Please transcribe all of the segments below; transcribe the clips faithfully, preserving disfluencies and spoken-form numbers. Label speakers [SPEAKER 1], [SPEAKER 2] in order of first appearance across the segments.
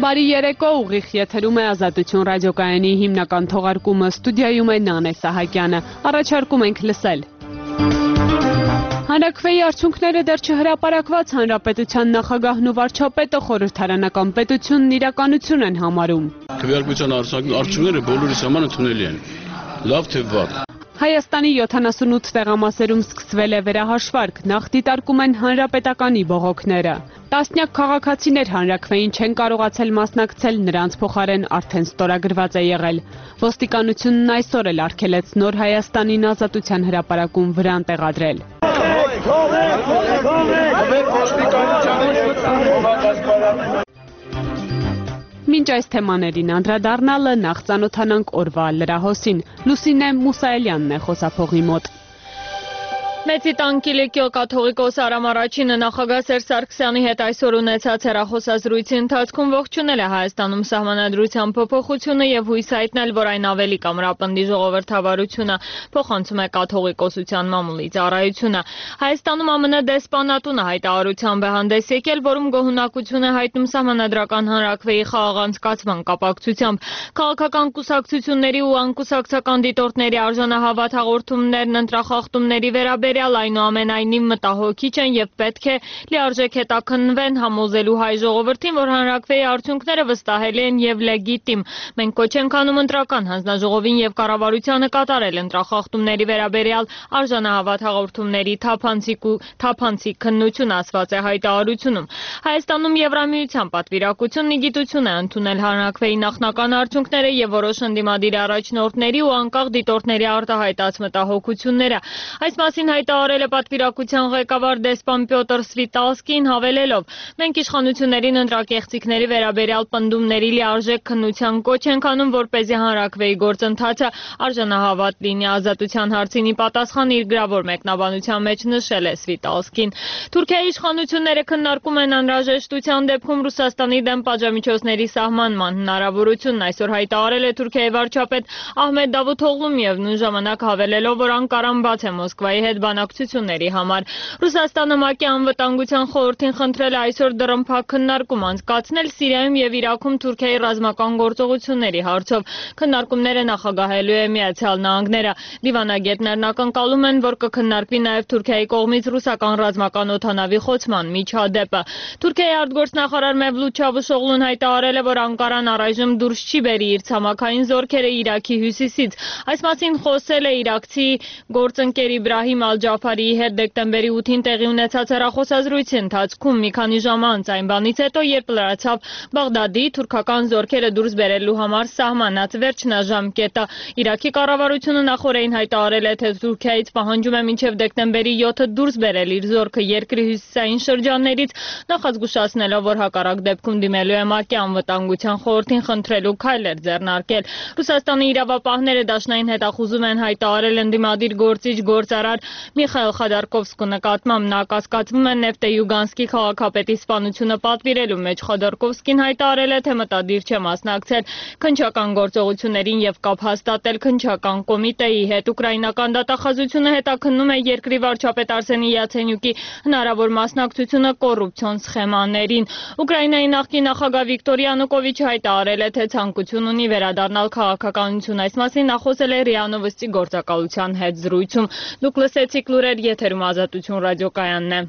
[SPEAKER 1] Բարի երեկո, ուղիղ եթերում է Ազատություն ռադիոկայանի հիմնական թողարկումը, ստուդիայում է Նանե Սահակյանը, առաջարկում ենք լսել։ Հանրաքվեի արդյունքները դեռ չհրապարակված, Հանրապետության նախագահն ու վարչապետը խորհրդարանական պետությունն իրականություն են համարում։
[SPEAKER 2] Քվեարկության արդյունքները բոլորիս համար ընդունելի են, լավ թե վատ։
[SPEAKER 1] Հայաստանի յոթանասունութ տեղամասերում սկսվել է վերահաշվարկ, նախ դիտարկում են հանրապետականի բողոքները։ Տասնյակ քաղաքացիներ հանրաքվեին չեն կարողացել մասնակցել, նրանց փոխարեն արդեն ստորագրված է եղել։ Ոստիկանությունն այսօր էլ արգելեց Նոր Հայաստանին Ազատության հրապարակում վրան տեղադրել։ Մինչ այս թեմաներին անդրադառնալը նախ ծանոթանանք օրվա լրահոսին։ Լուսինե Մուսայելյանն է խոսափողի մոտ։ Մեծի տան Կիլիկիո կաթողիկոս Արամ Առաջինը նախագահ Սերժ Սարգսյանի հետ այսօր ունեցած հեռախոսազրույցի ընթացքում ողջունել է Հայաստանում սահմանադրության փոփոխությունը եւ հույս հայտնել, որ այն ավելի կամրապնդի ժողովրդավարությունը, փոխանցում է կաթողիկոսության մամուլի ծառայությունը։ Հայաստանում ԱՄՆ դեսպանատունը հայտարարությամբ է հանդես եկել, որում գոհունակություն է հայտնում սահմանադրական հանրաքվեի խաղաղանցկացման կապակցությամբ։ Քաղաքական կուսակցությունների ու անկուսակցական դիտորդների արժանահավատ հաղորդումներն ընտրախախտումների վերաբերյալ այնուամենայնիվ մտահոգիչ են եւ պետք է լիարժեք հետաքննվեն, համոզելու հայ ժողովրդին, որ հանրաքվեի արդյունքները վստահելի են եւ լեգիտիմ։ Մենք կոչ ենք անում ընտրական հանձնաժողովին եւ կառավարությանը կատարել ընտրախախտումների վերաբերյալ արժանահավատ հաղորդումների թափանցիկ ու թափանցիկ քննություն, ասված է հայտարարությունում։ Հայաստանում Եվրամիության պատվիրակությունն ի գիտություն է ընդունել հանրաքվեի նախնական արդյունքները եւ որոշ ընդդիմադիր առաջնորդների ու անկախ դիտորդների արտահայտած մտահոգությունները։ Այս մասին հայտարարել է պատվիրակության ղեկավար դեսպան Պյոտր Սվիտալսկին, հավելելով. մենք իշխանություններին ընտրակեղծիքների վերաբերյալ պնդումների լիարժեք քննության կոչ ենք անում, որպեսզի հանրաքվեի գործընթացը արժանահավատ լինի, ազատության հարցին ի պատասխան իր գրավոր մեկնաբանության մեջ նշել է Սվիտալսկին։ Թուրքիայի իշխանությունները քննարկում են անհրաժեշտության դեպքում Ռուսաստանի դեմ պատժամիջոցների սահմանման հնարավորությունն, այսօր հայտարարել է Թուրքիայի վարչապետ Ահմեդ Դավութօղլուն եւ նույն ժամանակ հավելելով, որ Անկարան բաց է Մոսկվայի հետ բանակցությունների համար։ Ռուսաստանը ՄԱԿ-ի անվտանգության խորհրդին խնդրել է այսօր դռնփակ քննարկում անցկացնել Սիրիայում եւ Իրաքում Թուրքիայի ռազմական գործողությունների հարցով։ Քննարկումները նախագահելու է Միացյալ Նահանգները։ Դիվանագետներն ակնկալում են, որ կքննարկվի նաեւ Թուրքիայի կողմից ռուսական ռազմական օդանավի խոցման միջադեպը։ Թուրքիայի արտգործնախարար Մևլութ Չավուշօղլուն հայտարարել է, որ Անկարան առայժմ դուրս չի բերի իր ցամաքային զորքերը Իրաքի հյուսիսից։ Այս մասին խոսել է իրաքցի գործընկեր Իբրահիմ Ալ-Ջաֆարիի հետ դեկտեմբերի ութին տեղի ունեցած հեռախոսազրույցի ընթացքում մի քանի ժամ անց այն բանից հետո, երբ լրացավ Բաղդադի թուրքական զորքերը դուրս բերելու համար սահմանած վերջնաժամկետը։ Իրաքի կառավարությունը նախօրեին հայտարարել է, թե Թուրքիայից պահանջում է մինչև դեկտեմբերի յոթը դուրս բերել իր զորքը երկրի հյուսիսային շրջաններից, նախազգուշացնելով, որ հակառակ դեպքում դիմելու է ՄԱԿ-ի անվտանգության խորհրդին խնդրելու քայլեր ձեռնարկել։ Ռուսաստանի իրավապահները դաշնային հետախուզում են հայտարարել ընդդիմադիր գործիչ գործարար Միխայել Խոդորկովսկու նկատմամբ, նա կասկածվում է Նեֆտեյուգանսկի քաղաքապետի սպանությունը պատվիրելու մեջ։ Խոդորկովսկին հայտարարել է, թե մտադիր չէ մասնակցել քննչական գործողություններին եւ կապ հաստատել քննչական կոմիտեի հետ։ Ուկրաինական դատախազությունը հետաքննում է երկրի վարչապետ Արսենի Յացենյուկի հնարավոր մասնակցությունը կոռուպցիոն սխեմաներին։ Ուկրաինայի նախկին նախագահ Վիկտոր Յանուկովիչը հայտարարել է, թե ցանկություն ունի վերադառնալ քաղաքականություն։ Այս մասին նա խոսել է ՌԻԱ Նովոստի գործակալության հետ զրույցում։ Դուք լսեցիք լուրեր, եթերում Ազատություն ռադիոկայանն է։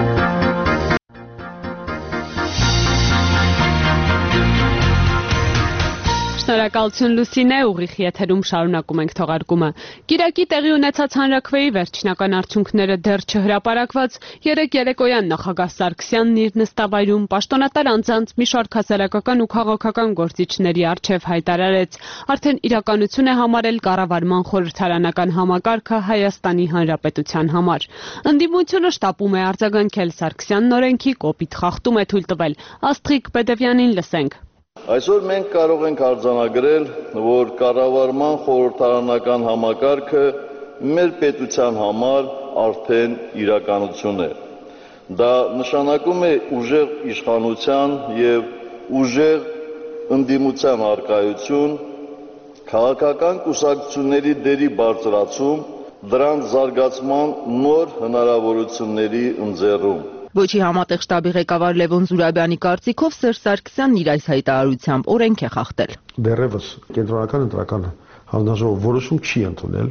[SPEAKER 1] Շնորհակալություն Լուսինե, ուղիղ եթերում շարունակում ենք թողարկումը։ Կիրակի տեղի ունեցած հանրաքվեի վերջնական արդյունքները դեռ չհրապարակված, երեկ երեկոյան նախագահ Սարգսյանն իր նստավայրում պաշտոնատար անձանց մի շարք հասարակական ու քաղաքական գործիչների առջև հայտարարեց, արդեն իրականություն է համարել կառավարման խորհրդարանական համակարգը Հայաստանի Հանրապետության համար։ Ընդդիմությունը շտապում է արձագանքել Սարգսյանն օրենքի կոպիտ խախտում է թույլ տվել։ Աստղիկ Պետևյանին լսենք։
[SPEAKER 3] Այսօր մենք կարող ենք արձանագրել, որ կառավարման խորհրդարանական համակարգը մեր պետության համար արդեն իրականություն է։ Դա նշանակում է ուժեղ իշխանության եւ ուժեղ ընդդիմության առկայություն, քաղաքական կուսակցությունների դերի բարձրացում, դրանց զարգացման նոր հնարավորությունների ընձեռում։
[SPEAKER 4] Ոչի համատեղ շտաբի ղեկավար Լևոն Զուրաբյանի կարծիքով Սերժ Սարգսյանն իր այս հայտարարությամբ օրենք է խախտել։
[SPEAKER 5] Դեռևս կենտրոնական ընտրական հանձնաժողովը որոշում չի ընդունել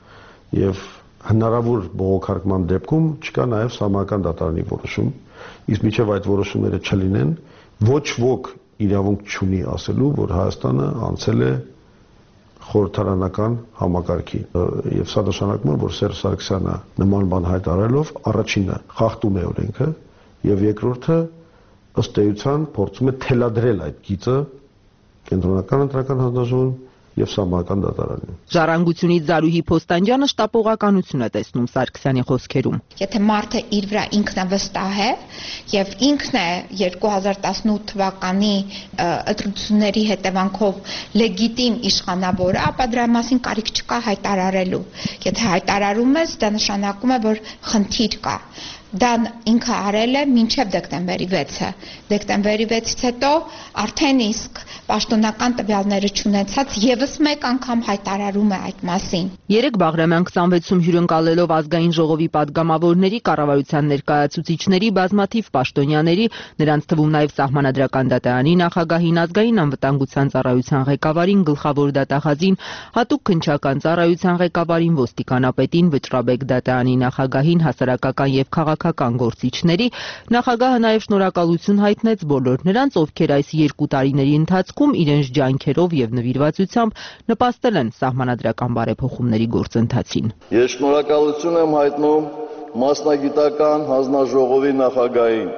[SPEAKER 5] եւ հնարավոր բողոքարկման դեպքում չկա նաեւ սահմանական դատարանի որոշում, իսկ մինչեւ այդ որոշումները չլինեն, ոչ ոք իրավունք չունի ասելու, որ Հայաստանը անցել է խորհրդարանական համակարգի եւ սա նշանակում է, որ Սերժ Սարգսյանը նման բան հայտարարելով առաջինը խախտում է օրենքը եւ երկրորդը ըստ էության փորձում է թելադրել այդ գիծը կենտրոնական ընտրական հանձնաժողովին եւ սահմանական դատարանին։
[SPEAKER 4] Ժառանգությունից Զարուհի Փոստանջյանը շտապողականություն է տեսնում Սարգսյանի խոսքերում։
[SPEAKER 6] Եթե մարդը իր վրա ինքնավստահ է եւ ինքն է երկու հազար տասնութ թվականի ընտրությունների հետևանքով լեգիտիմ իշխանավորը, ապա դրա մասին կարիք չկա հայտարարելու։ Եթե հայտարարում ես, դա նշանակում է, որ խնդիր կա։ Դա ինքը արել է մինչև դեկտեմբերի վեցը։ Դեկտեմբերի վեցից հետո արդեն իսկ պաշտոնական տվյալները չունեցած եւս մեկ անգամ հայտարարում է այդ մասին։
[SPEAKER 4] Երեք Բաղրամյան քսանվեցում հյուրընկալելով ազգային ժողովի падգամավորների, կառավարության ներկայացուցիչների, բազմաթիվ պաշտոնյաների, նրանց թվում նաեւ Սահմանադրական դատարանի նախագահին, ազգային անվտանգության ծառայության ղեկավարին, գլխավոր դատախազին, հատուկ քննչական ծառայության ղեկավարին, ոստիկանապետին, Վճռաբեկ դատարանի նախագահին, հասարակական եւ քաղաքական գործիչների, նախագահը նաեւ շնորհակալություն հայտնեց բոլոր նրանց, ովքեր այս երկու տարիների ընթացքում իրենց ջանքերով եւ նվիրվածությամբ նպաստել են սահմանադրական բարեփոխումների գործընթացին։
[SPEAKER 3] Ես շնորհակալություն եմ հայտնում մասնագիտական հանձնաժողովի նախագահին,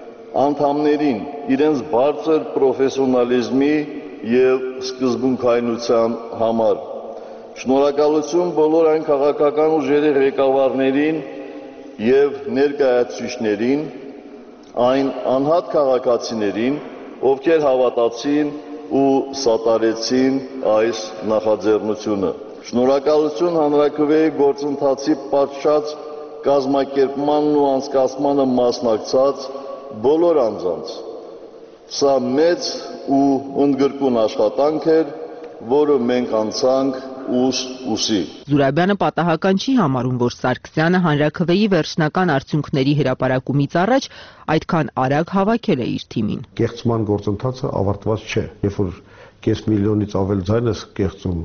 [SPEAKER 3] անդամներին իրենց բարձր պրոֆեսիոնալիզմի եւ սկզբունքայնության համար։ Շնորհակալություն բոլոր այն քաղաքական ուժերի ղեկավարներին եւ ներկայացուցիչներին, այն անհատ քաղաքացիներին, ովքեր հավատացին ու սատարեցին այս նախաձեռնությունը։ Շնորհակալություն հանրաքվեի գործընթացի պատշաճ կազմակերպմանն ու անցկացմանը մասնակցած բոլոր անձանց։ Սա մեծ ու ընդգրկուն աշխատանք էր, որը մենք անցանք ուս ուսի։
[SPEAKER 4] Զուրաբյանը պատահական չի համարում, որ Սարգսյանը հանրաքվեի վերջնական արդյունքների հրապարակումից առաջ այդքան արագ հավաքել է իր թիմին։
[SPEAKER 5] Կեղծման գործընթացը ավարտված չէ։ Երբ որ կես միլիոնից ավել ձայն ես կեղծում,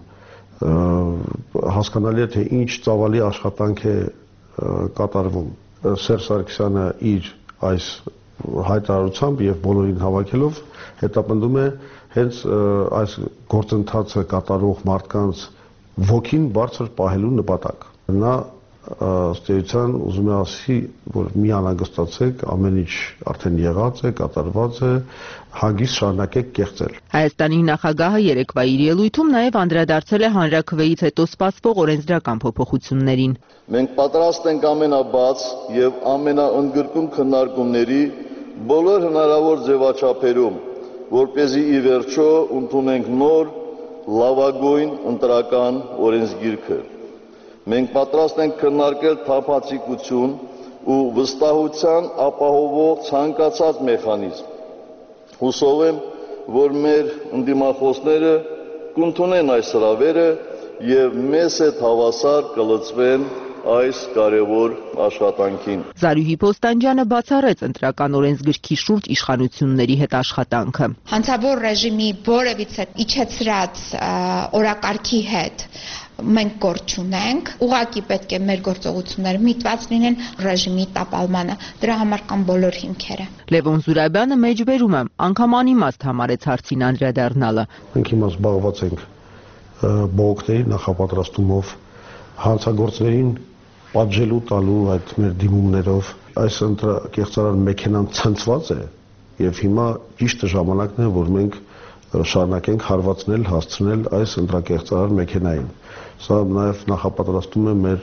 [SPEAKER 5] հասկանալի է, թե ինչ ծավալի աշխատանք է կատարվում։ Սերժ Սարգսյանը իր այս հայտարարությամբ եւ բոլորին հավաքելով հետապնդում է հենց այս գործընթացը կատարող մարդկանց ոգին բարձր պահելու նպատակ։ Նա ըստ էության ուզում է ասի, որ մի անհանգստացեք, ամեն ինչ արդեն եղած է, կատարված է, հագիստ շարունակեք կեղծել։
[SPEAKER 4] Հայաստանի նախագահը երեկվա իր ելույթում նաև անդրադարձել է հանրաքվեից հետո սպասվող օրենսդրական փոփոխություններին։
[SPEAKER 3] Մենք պատրաստ ենք ամենաբաց եւ ամենաընդգրկուն քննարկումների բոլոր հնարավոր ձևաչափերում, որպեսզի ի վերջո ընդունենք նոր լավագույն ընտրական օրենսգիրքը։ Մենք պատրաստ ենք քննարկել թափանցիկություն ու վստահության ապահովող ցանկացած մեխանիզմ։ Հուսով եմ, որ մեր ընդդիմախոսները կընդունեն այս հրավերը եւ մեզ հետ հավասար կլծվեն այս կարևոր աշխատանքին։
[SPEAKER 4] Զարուհի Փոստանջյանը բացառեց ընտրական օրենսգրքի շուրջ իշխանությունների հետ աշխատանքը։
[SPEAKER 6] Հանցավոր ռեժիմի որևիցե իջեցրած օրակարգի հետ մենք գործ չունենք, ուղղակի պետք է մեր գործողությունները միտված լինեն ռեժիմի տապալմանը, դրա համար կան բոլոր հիմքերը։
[SPEAKER 4] Լևոն Զուրաբյանը մեջբերում է, անգամ անիմաստ համարեց հարցին անդրադառնալը։
[SPEAKER 5] Մենք հիմա զբաղված ենք բողոքների նախապատրաստումով, հանցագործներին պատժելու տալու այդ մեր դիմումներով, այս ընտրակեղծարան մեքենան ցնցված է եւ հիմա ճիշտ ժամանակն է, որ մենք շարունակենք հարվածնել, հասցնել այս ընտրակեղծարան մեքենային։ Սա նաեւ նախապատրաստում է մեր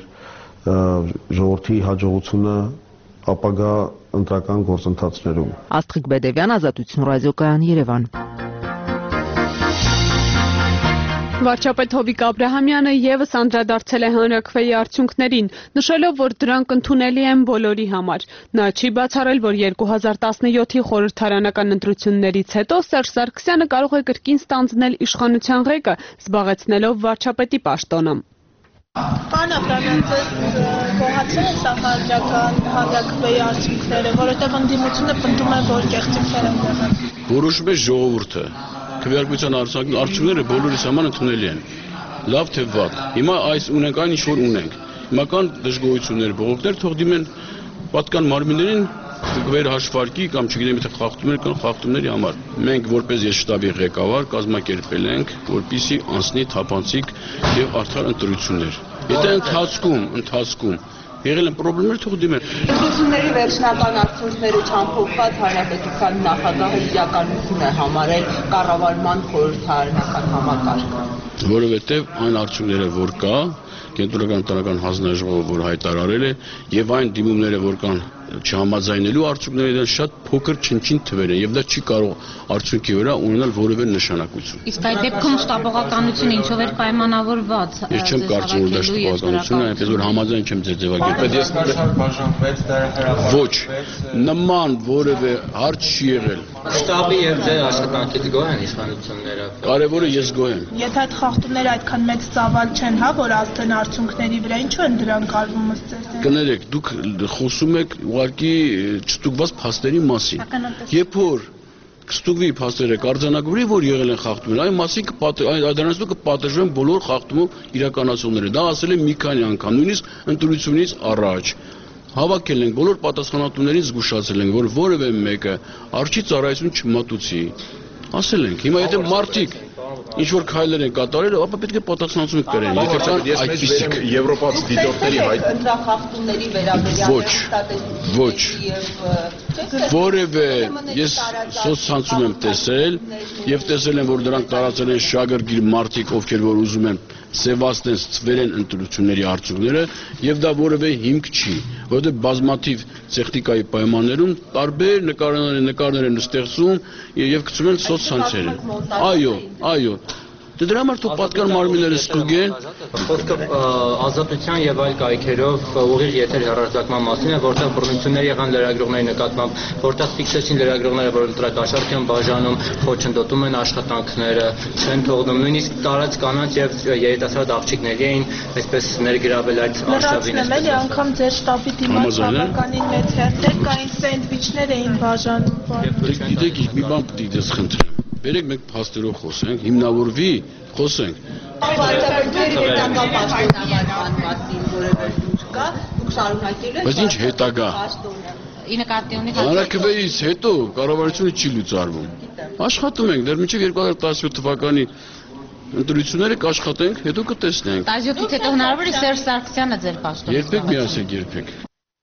[SPEAKER 5] ժողովրդի հաջողությունը ապագա ընտրական գործընթացներում։
[SPEAKER 4] Աստղիկ Բեդևյան, Ազատություն ռադիոկայան, Երևան։
[SPEAKER 1] Վարչապետ Հովիկ Աբրահամյանը եւս անդրադարձել է հանրաքվեի արդյունքներին, նշելով, որ դրանք ընդունելի են բոլորի համար։ Նա չի բացառել, որ երկու հազար տասնյոթի խորհրդարանական ընտրություններից հետո Սերժ Սարգսյանը կարող է կրկին ստանձնել իշխանության ղեկը, զբաղեցնելով վարչապետի պաշտոնը։
[SPEAKER 7] Պարոն Աբրամյան, ձեզ գոհացել են սահմանադրական հանրաքվեի արդյունքները, որովհետև ընդդիմությունը պնդում է, որ կեղծիքներ են եղել։
[SPEAKER 2] Որոշում է ժողովուրդը։ Քվեարկության արդյունքները բոլորիս համար ընդունելի են։ Լավ թե վատ։ Հիմա այս ունենք այն ինչ որ ունենք։ Հիմա կան դժգոհություններ, բողոքներ, թող դիմեն պատկան մարմիններին գվեր հաշվարկի կամ չգիտեմ թե խախտումներ կան խախտումների համար։ Մենք որպես ես շտաբի ղեկավար կազմակերպել ենք, որպեսզի անցնի թափանցիկ եւ արդար ընտրություններ։ Եթե ընթացքում, ընթացքում եղել են խնդիրներ, թող դիմեն։
[SPEAKER 4] Ընտրությունների վերջնական արդյունքները չամփոփված հանրապետության նախագահը իրականություն է համարել կառավարման խորհրդարանական համակարգը։
[SPEAKER 2] Որովհետեւ այն արդյունքները, որ կա, կենտրոնական տնական հանձնաժողովը որ հայտարարել է եւ այն դիմումները, որ կան չհամաձայնելու արդյունքները դա շատ փոքր չնչին թվեր են եւ դա չի կարող արդյունքի վրա ունենալ որևէ նշանակություն։
[SPEAKER 8] Իսկ այդ դեպքում շտաբողականությունը ինչով էր պայմանավորված։
[SPEAKER 2] Ես չեմ կարծում որ դա շտաբողականություն է, այնպես որ համաձայն չեմ ձեր ձևակերպել։ Ես ոչ նման որևէ հարց չի եղել։
[SPEAKER 9] Շտաբի եւ ձեր աշխատանքից գոհ են իշխանությունները։
[SPEAKER 2] Կարևորը ես գոհ եմ։
[SPEAKER 7] Եթե այդ խախտումները այդքան մեծ ծավալ չեն, հա, որ ազդեն արդյունքների վրա, ինչու են դրանք արվում ըստ ձեզ։
[SPEAKER 2] Կներեք, դուք խոսում եք ուղղակի չստուգված փաստերի մասին։ Երբ որ կստուգվի փաստերը կարձանագրի, որ եղել են խախտումներ, այն մասին կդրանցնու կպատժվեն բոլոր խախտումով իրականացողները։ Դա ասել եմ մի քանի անգամ, նույնիսկ ընտրությունից առաջ։ Հավաքել ենք բոլոր պատասխանատուներին զգուշացել ենք, որ որևէ մեկը արժի ծառայություն չմատուցի։ Ասել ենք, հիմա եթե մարդիկ ինչ որ քայլեր են կատարել, ապա պետք է պատասխանատվություն կրեն։ Եթե կան այդպիսիք
[SPEAKER 10] եվրոպացի դիտորդների հայտ
[SPEAKER 4] ընտրախախտումների վերաբերյալ
[SPEAKER 2] ոչ, ոչ, որևէ ես սոցցանցում եմ տեսել եւ տեսել եմ, որ դրանք տարածել են շագրգիռ մարդիկ, ովքեր որ ուզում են սևացնեն ծվերեն ընտրությունների արդյունքները եւ դա որևէ հիմք չի, որովհետեւ բազմաթիվ տեխնիկայի պայմաններում տարբեր նկարներ նկարներ են ստեղծում եւ գցում են սոցցանցերը։ Այո, այո։ Դրա համար թող պատկան մարմինները ստուգեն։
[SPEAKER 9] Խոսքը ազատության եւ այլ կայքերով ուղիղ եթեր հեռարձակման մասին է, որտեղ բռնություններ եղան լրագրողների նկատմամբ, որտեղ ֆիքսեցին լրագրողները, որ ընտրակաշառք են բաժանում, խոչընդոտում են աշխատանքները, չեն թողնում, նույնիսկ տարած կանանց եւ երիտասարդ աղջիկների էին այսպես ներգրավել այդ արշավին։
[SPEAKER 7] Լրացնել անգամ ձեր շտաբի դիմաց բավականին մեծ հերթեր կային, սենդվիչներ էին բաժանում։
[SPEAKER 2] Գիտեք, մի բան պիտի դες խնդրեմ։ Բերեք մենք փաստերով խոսենք, հիմնավորվի, խոսենք։ Բայց ինչ հետագա։ Հանրաքվեից հետո կառավարությունը չի լուծարվում։ Աշխատում ենք, դեռ մինչև երկու հազար տասնյոթ թվականի ընտրությունները կաշխատենք, հետո կտեսնենք։
[SPEAKER 8] Տասնյոթից հետո հնարավոր է Սերժ Սարգսյանը ձեր պաշտոնը։
[SPEAKER 2] Երբեք մի ասեք, երբեք։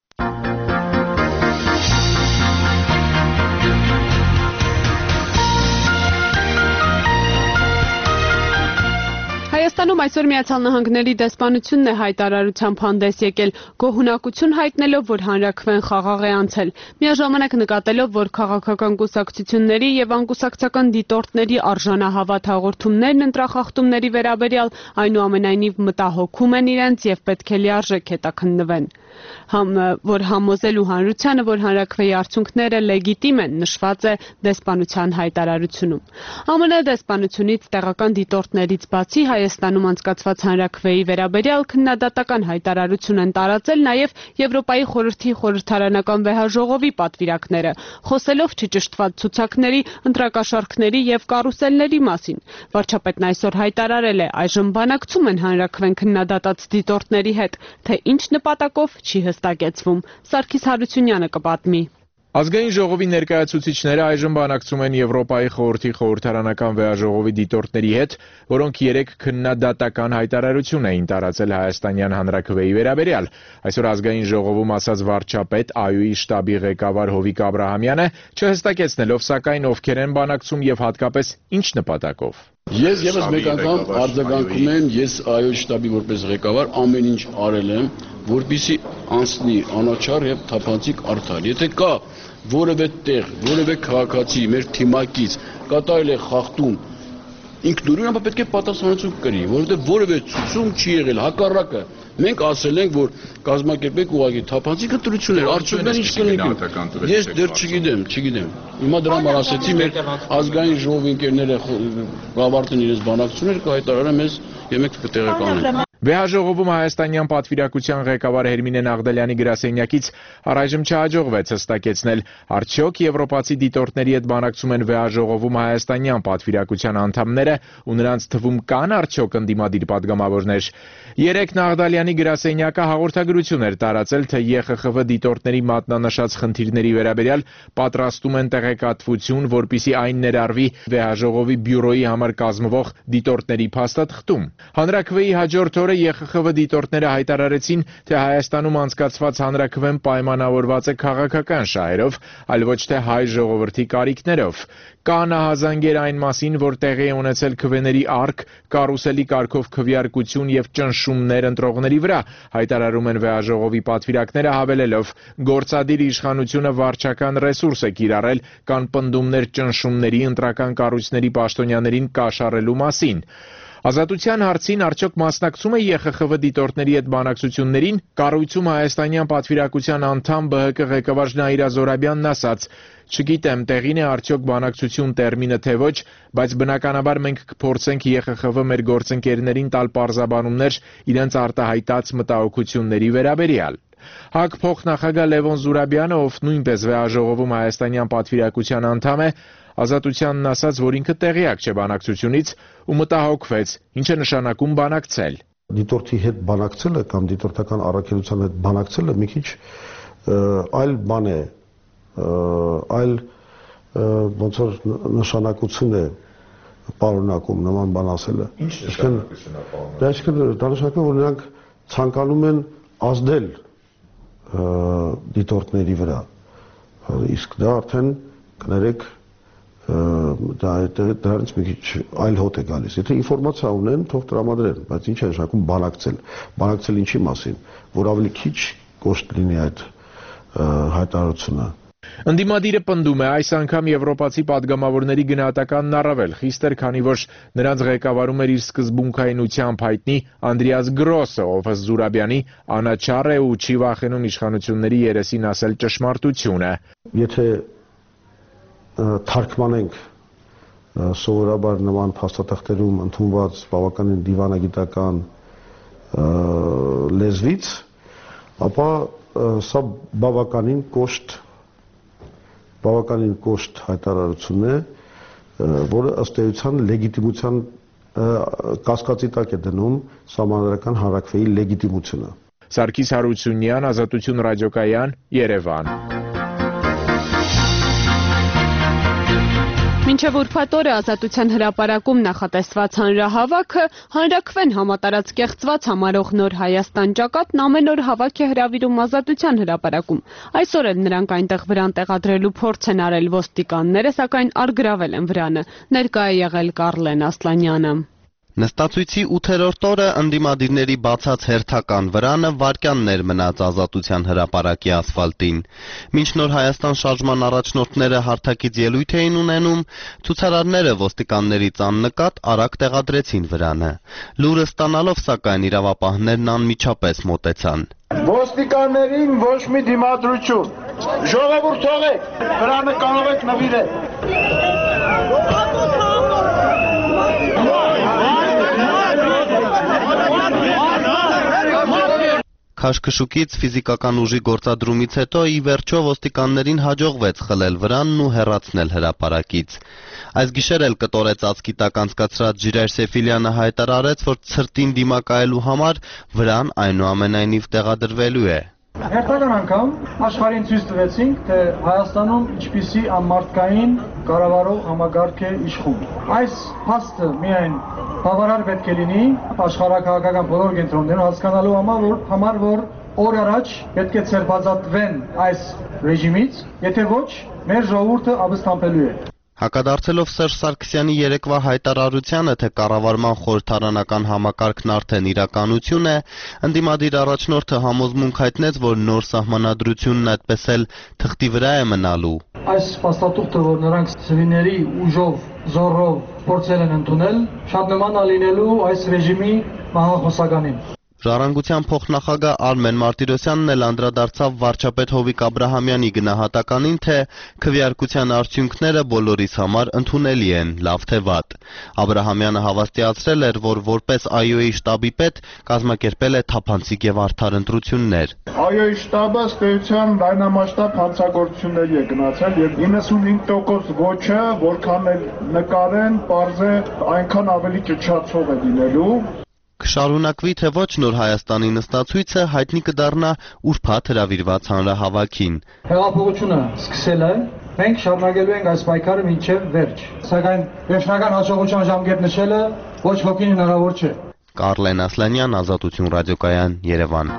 [SPEAKER 1] Հայաստանում այսօր Միացյալ Նահանգների դեսպանությունն է հայտարարությամբ հանդես եկել, գոհունակություն հայտնելով, որ հանրաքվեն խաղաղ է անցել, միաժամանակ նկատելով, որ քաղաքական կուսակցությունների եւ անկուսակցական դիտորդների արժանահավատ հաղորդումներն ընտրախախտումների վերաբերյալ այնուամենայնիվ մտահոգում են իրենց եւ պետք է լիարժեք հետաքննվեն։ Համ որ համոզելու հանրությանը, որ հանրաքվեի արդյունքները լեգիտիմ են, նշված է դեսպանության հայտարարությունում։ ԱՄՆ դեսպանությունից տեղական դիտորդներից բացի Հայաստանում անցկացված հանրաքվեի վերաբերյալ քննադատական հայտարարություն են տարածել նաև Եվրոպայի խորհրդի խորհրդարանական վեհաժողովի պատվիրակները, խոսելով չճշտված ցուցակների, ընտրակաշառքների եւ կարուսելների մասին։ Վարչապետն այսօր հայտարարել է, այժմ բանակցում են հանրաքվեն քննադատած դիտորդների հետ, թե ինչ նպատակով չի հստակեցվում։ Սարգիս Հարությունյանը կպատմի։
[SPEAKER 11] Ազգային ժողովի ներկայացուցիչները այժմ բանակցում են Եվրոպայի խորհրդի խորհրդարանական վեհաժողովի դիտորդների հետ, որոնք երեք քննադատական հայտարարություն էին տարածել հայաստանյան հանրաքվեի վերաբերյալ։ Այսօր ազգային ժողովում ասաց վարչապետ ԱՅՈ-ի շտաբի ղեկավար Հովիկ Աբրահամյանը, չհստակեցնելով սակայն ովքեր են բանակցում եւ հատկապես ինչ նպատակով։
[SPEAKER 2] Ես եւս մեկ անգամ արձագանքում եմ, ես ԱՅՈ-ի շտաբի որպես ղեկավար ամեն ինչ արել եմ, որպեսզի անցնի անաչառ եւ թափանցիկ արդար։ Եթե կա որևէ տեղ, որևէ քաղաքացի մեր թիմակից կատարել է խախտում, ինքնուրույն ապա պետք է պատասխանատվություն կրի, որովհետեւ որևէ ցուցում չի եղել, հակառակը մենք ասել ենք, որ կազմակերպենք ուղղակի թափանցիկ ընտրություններ, արդյունքները ինչ կլինի։ Ես դեռ չգիտեմ, չգիտեմ։ Հիմա դրա համար ասեցի մեր ազգային ժողովի ընկերները կավարտեն իրենց բանակցությունները, կհայտարարեն մեզ եւ մենք կտեղեկանենք։
[SPEAKER 11] Վեհաժողովում հայաստանյան պատվիրակության ղեկավար Հերմինե Նաղդալյանի գրասենյակից առայժմ չհաջողվեց հստակեցնել, արդյոք եվրոպացի դիտորդների հետ բանակցում են վեհաժողովում հայաստանյան պատվիրակության անդամները ու նրանց թվում կան արդյոք ընդդիմադիր պատգամավորներ։ Երեկ Նաղդալյանի գրասենյակը հաղորդագրություն էր տարածել, թե ԵԽԽՎ դիտորդների մատնանշած խնդիրների վերաբերյալ պատրաստում են տեղեկատվություն, որպիսի այն ներառվի վեհաժողովի բյուրոյի համար կազմվող դիտորդների փաստաթղթում։ Հանրաքվեի հաջորդ օրը ԵԽԽՎ դիտորդները հայտարարեցին, թե Հայաստանում անցկացված հանրաքվեն պայմանավորված է քաղաքական շահերով, այլ ոչ թե հայ ժողովրդի կարիքներով։ Կա նահազանգեր այն մասին, որ տեղի է ունեցել քվեների արք, կարուսելի կարգով քվեարկություն եւ ճնշումներ ընտրողների վրա, հայտարարում են վեհաժողովի պատվիրակները, հավելելով, գործադիր իշխանությունը վարչական ռեսուրս է կիրառել, կան պնդումներ ճնշումների, ընտրական կառույցների պաշտոնյաներին կաշառելու մասին։ Ազատության հարցին արդյոք մասնակցում է ԵԽԽՎ դիտորդների հետ բանակցություններին, կառույցում հայաստանյան պատվիրակության անդամ ԲՀԿ ղեկավար Նայիրա Զորաբյանն ասաց. Չգիտեմ, տեղին է արդյոք բանակցություն տերմինը թե ոչ, բայց բնականաբար մենք կփորձենք ԵԽԽՎ մեր գործընկերներին տալ պարզաբանումներ իրենց արտահայտած մտահոգությունների վերաբերյալ։ ՀԱԿ փոխնախագահ Լևոն Զուրաբյանը, ով նույնպես վեհաժողովում հայաստանյան պատվիրակության անդամ է, Ազատությանն ասաց, որ ինքը տեղյակ չէ բանակցությունից ու մտահոգվեց, ինչ է նշանակում բանակցել։
[SPEAKER 5] Դիտորդի հետ բանակցելը կամ դիտորդական առաքելության հետ բանակցելը մի քիչ այլ բան է, այլ ոնց որ նշանակություն է պարունակում նման բան ասելը։
[SPEAKER 11] Ինչ նշանակություն է պարունակում։
[SPEAKER 5] Դա այսինքն դա նշանակում որ նրանք ցանկանում են ազդել դիտորդների վրա։ Իսկ դա արդեն կներեք դա դրանից մի քիչ այլ հոտ է գալիս։ Եթե ինֆորմացիա ունեն, թող տրամադրեն, բայց ինչ է նշանակում բանակցել։ Բանակցել ինչի մասին, որ ավելի քիչ կոշտ լինի այդ հայտարարությունը։
[SPEAKER 11] Ընդդիմադիրը պնդում է, այս անգամ եվրոպացի պատգամավորների գնահատականն առավել խիստ էր, քանի որ նրանց ղեկավարում էր իր սկզբունքայնությամբ հայտնի Անդրեաս Գրոսը, ով ըստ Զուրաբյանի անաչառ է ու չի վախենում իշխանությունների երեսին ասել ճշմարտությունը։
[SPEAKER 5] Եթե թարգմանենք սովորաբար նման փաստաթղթերում ընդունված բավականին դիվանագիտական լեզվից, ապա սա բավականին կոշտ բավականին կոշտ հայտարարություն է, որը ըստ էության լեգիտիմության կասկածի տակ է դնում սահմանադրական հանրաքվեի լեգիտիմությունը։
[SPEAKER 11] Սարգիս Հարությունյան, Ազատություն ռադիոկայան, Երևան։
[SPEAKER 1] Մինչև ուրբաթ օրը Ազատության հրապարակում նախատեսված հանրահավաքը հանրաքվեն համատարած կեղծված համարող Նոր Հայաստան ճակատն ամեն օր հավաք է հրավիրում Ազատության հրապարակում։ Այսօր էլ նրանք այնտեղ վրան տեղադրելու փորձ են արել ոստիկանները, սակայն առգրավել են վրանը։ Ներկա է եղել Կառլեն Ասլանյանը։
[SPEAKER 12] Նստածույցի ութերորդ օրը ընդդիմադիրների բացած հերթական վրանը վայրկյաններ մնաց Ազատության հրապարակի ասֆալտին։ Մինչ Նոր Հայաստան շարժման առաջնորդները հարթակից ելույթ էին ունենում, ցուցարարները ոստիկաններից աննկատ արագ տեղադրեցին վրանը։ Լուրը ստանալով, սակայն, իրավապահներն անմիջապես մոտեցան։
[SPEAKER 13] Ոստիկաններին ոչ մի դիմադրություն։ Ժողովուրդ թողեք, վրանը կարող եք նվիրել։
[SPEAKER 12] Քաշքշուկից ֆիզիկական ուժի գործադրումից հետո ի վերջո ոստիկաններին հաջողվեց խլել վրանն ու հեռացնել հրապարակից։ Այս գիշեր էլ կտորե ծածկի տակ անցկացրած Ժիրայր Սեֆիլյանը հայտարարեց, որ ցրտին դիմակայելու համար վրան այնուամենայնիվ տեղադրվելու է։
[SPEAKER 13] Հերթական անգամ աշխարհին ցույց տվեցինք, թե Հայաստանում ինչպիսի անմարդկային կառավարող համակարգ է իշխում։ Այս փաստը միայն բավարար պետք է լինի աշխարհակահաղական բոլոր կենտրոններում հասկանալու համար, որ օր առաջ պետք է ցերբազատվեն այս ռեժիմից, եթե ոչ, մեր ժողովուրդը ապստամբելու է։
[SPEAKER 12] Հակադարձելով Սերժ Սարգսյանի երեկվա հայտարարությանը, թե կառավարման խորհրդարանական համակարգն արդեն իրականություն է, ընդդիմադիր առաջնորդը համոզմունք հայտնեց, որ նոր սահմանադրությունն այդպես էլ թղթի վրա է մնալու։
[SPEAKER 13] Այս փաստաթուղթը, որ նրանք սվիների ուժով, զորով փորձել են ընդունել, շատ նման է լինելու այս ռեժիմի մահախոսականին։
[SPEAKER 12] Ժառանգության փոխնախագահ Արմեն Մարտիրոսյանն էլ անդրադարձավ վարչապետ Հովիկ Աբրահամյանի գնահատականին, թե քվեարկության արդյունքները բոլորիս համար ընդունելի են, լավ թե վատ։ Աբրահամյանը հավաստիացրել էր, որ որպես ԱՅՈ-ի շտաբի պետ կազմակերպել է թափանցիկ եւ արդար ընտրություններ։
[SPEAKER 13] ԱՅՈ-ի շտաբը ըստ էության լայնամասշտաբ հանցագործությունների է գնացել եւ իննսունհինգ տոկոս ոչը, որքան էլ նկարեն, պարզ է այնքան ավելի ճչացող է լինելու։
[SPEAKER 12] Կշարունակվի թե ոչ Նոր Հայաստանի նստացույցը հայտնի կդառնա ուրբաթ հրավիրված հանրահավաքին։
[SPEAKER 13] Հեղափոխությունը սկսել է, մենք շարունակելու ենք այս պայքարը մինչև վերջ։ Սակայն վերջնական հաջողության ժամկետ նշելը ոչ ոքին հնարավոր չէ։
[SPEAKER 12] Կարլեն Ասլանյան, Ազատություն ռադիոկայան, Երևան։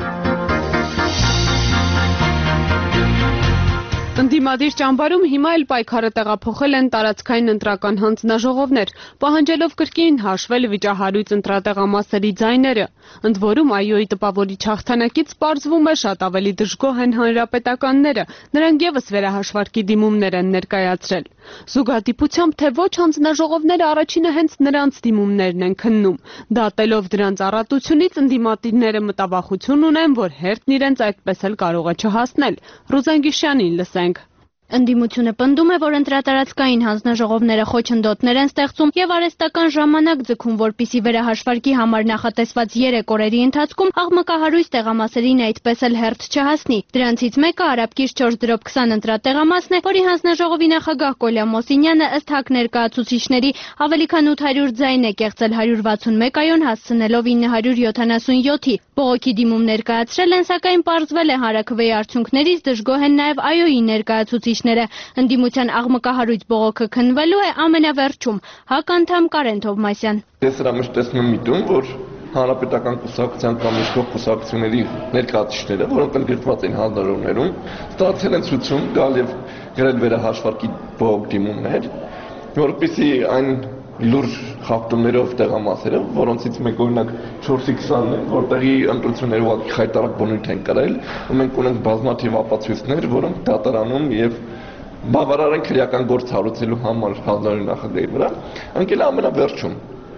[SPEAKER 1] Ընդդիմադիր ճամբարում հիմա էլ պայքարը տեղափոխել են տարածքային ընտրական հանձնաժողովներ, պահանջելով կրկին հաշվել վիճահարույց ընտրատեղամասերի ձայները։ Ընդ որում ԱՅՈ-ի տպավորիչ հաղթանակից պարզվում է շատ ավելի դժգոհ են հանրապետականները, նրանք ևս վերահաշվարկի դիմումներ են ներկայացրել։ Զուգադիպությամբ թե ոչ հանձնաժողովները առաջինը հենց նրանց դիմումներն են քննում։ Դատելով դրանց առատությունից ընդդիմադիրները մտավախություն ունեն, որ հերթն իրենց այդպես էլ կարող է չհասնել։ Ռուզան Գիշյանին լսենք։
[SPEAKER 14] Ընդդիմությունը պնդում է, որ ընտրատարածքային հանձնաժողովները խոչընդոտներ են ստեղծում եւ արհեստական ժամանակ ձգում, որպիսի վերահաշվարկի համար նախատեսված երեք օրերի ընթացքում աղմկահարույց տեղամասերին այդպես էլ հերթ չհասնի։ Դրանցից մեկը Արաբկիր չորս դրոպ քսան ընտրատեղամասն է, որի հանձնաժողովի նախագահ Կոլյա Մոսինյանը ըստ ՀԱԿ ներկայացուցիչների ավելի քան ութ հարյուր ձայն է կեղծել հարյուր վաթսունմեկ այոն հասցնելով ինը հարյուր յոթանասունյոթի։ Բողոքի դիմում ներկայացրել են, սակայն պարզվել է հանրաքվեի արդյունքներից դժգոհ են նաեւ ԱՅՈ-ի ներկայացուցիչները։ Ընդդիմության աղմկահարույց բողոքը քննվելու է ամենավերջում։ ՀԱԿ անդամ Կարեն Թովմասյան։
[SPEAKER 10] Ես հրա մեջ տեսնում եմ միտում, որ հանրապետական կուսակցության կամ իշխող կուսակցությունների ներկայացուցիչները, որոնք ընդգրկված են հանձնաժողովներում, ստացել են ցույցում գալ եւ գրել վերահաշվարկի բողոք դիմումներ, որպեսզի այն լուրջ խախտումներով տեղամասերը, որոնցից մեկ օրինակ չորսի քսանն է, որտեղի ընտրությունները ուղղակի խայտարակ բնույթ են կրել, ու մենք ունենք բազմաթիվ ապացույցներ, որոնք դատարանում եւ բավարար են քրեական գործ հարուցելու համար հանձնարարի նախագահի վրա, ընկել ամենավերջում։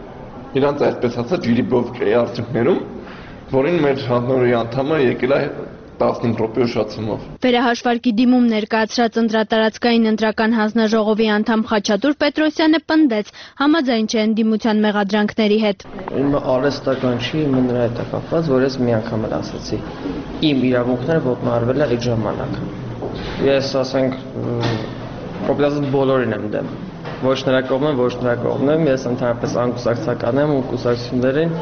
[SPEAKER 10] Իրանց այսպես ասած ջիրիբովկայի արդյունքներում, որին մեր հանձնարարի անդամը եկել է տասնհինգ րոպե ուշացումով։
[SPEAKER 14] Վերահաշվարկի դիմում ներկայացրած ընտրատարածքային ընտրական հանձնաժողովի անդամ Խաչատուր Պետրոսյանը պնդեց, համաձայն չէ ընդդիմության մեղադրանքների հետ։
[SPEAKER 15] Իմը արհեստական չի, իմը նրա հետ է կապված, որ ես մի անգամ էլ ասացի։ Իմ իրավունքները ոտնահարվել է այդ ժամանակ։ Ես ասենք կոպիտացած բոլորին եմ դեմ։ Ոչ նրա կողմն, ոչ նրա կողմն եմ, ես ընդհանրապես անկուսակցական եմ ու կուսակցություններին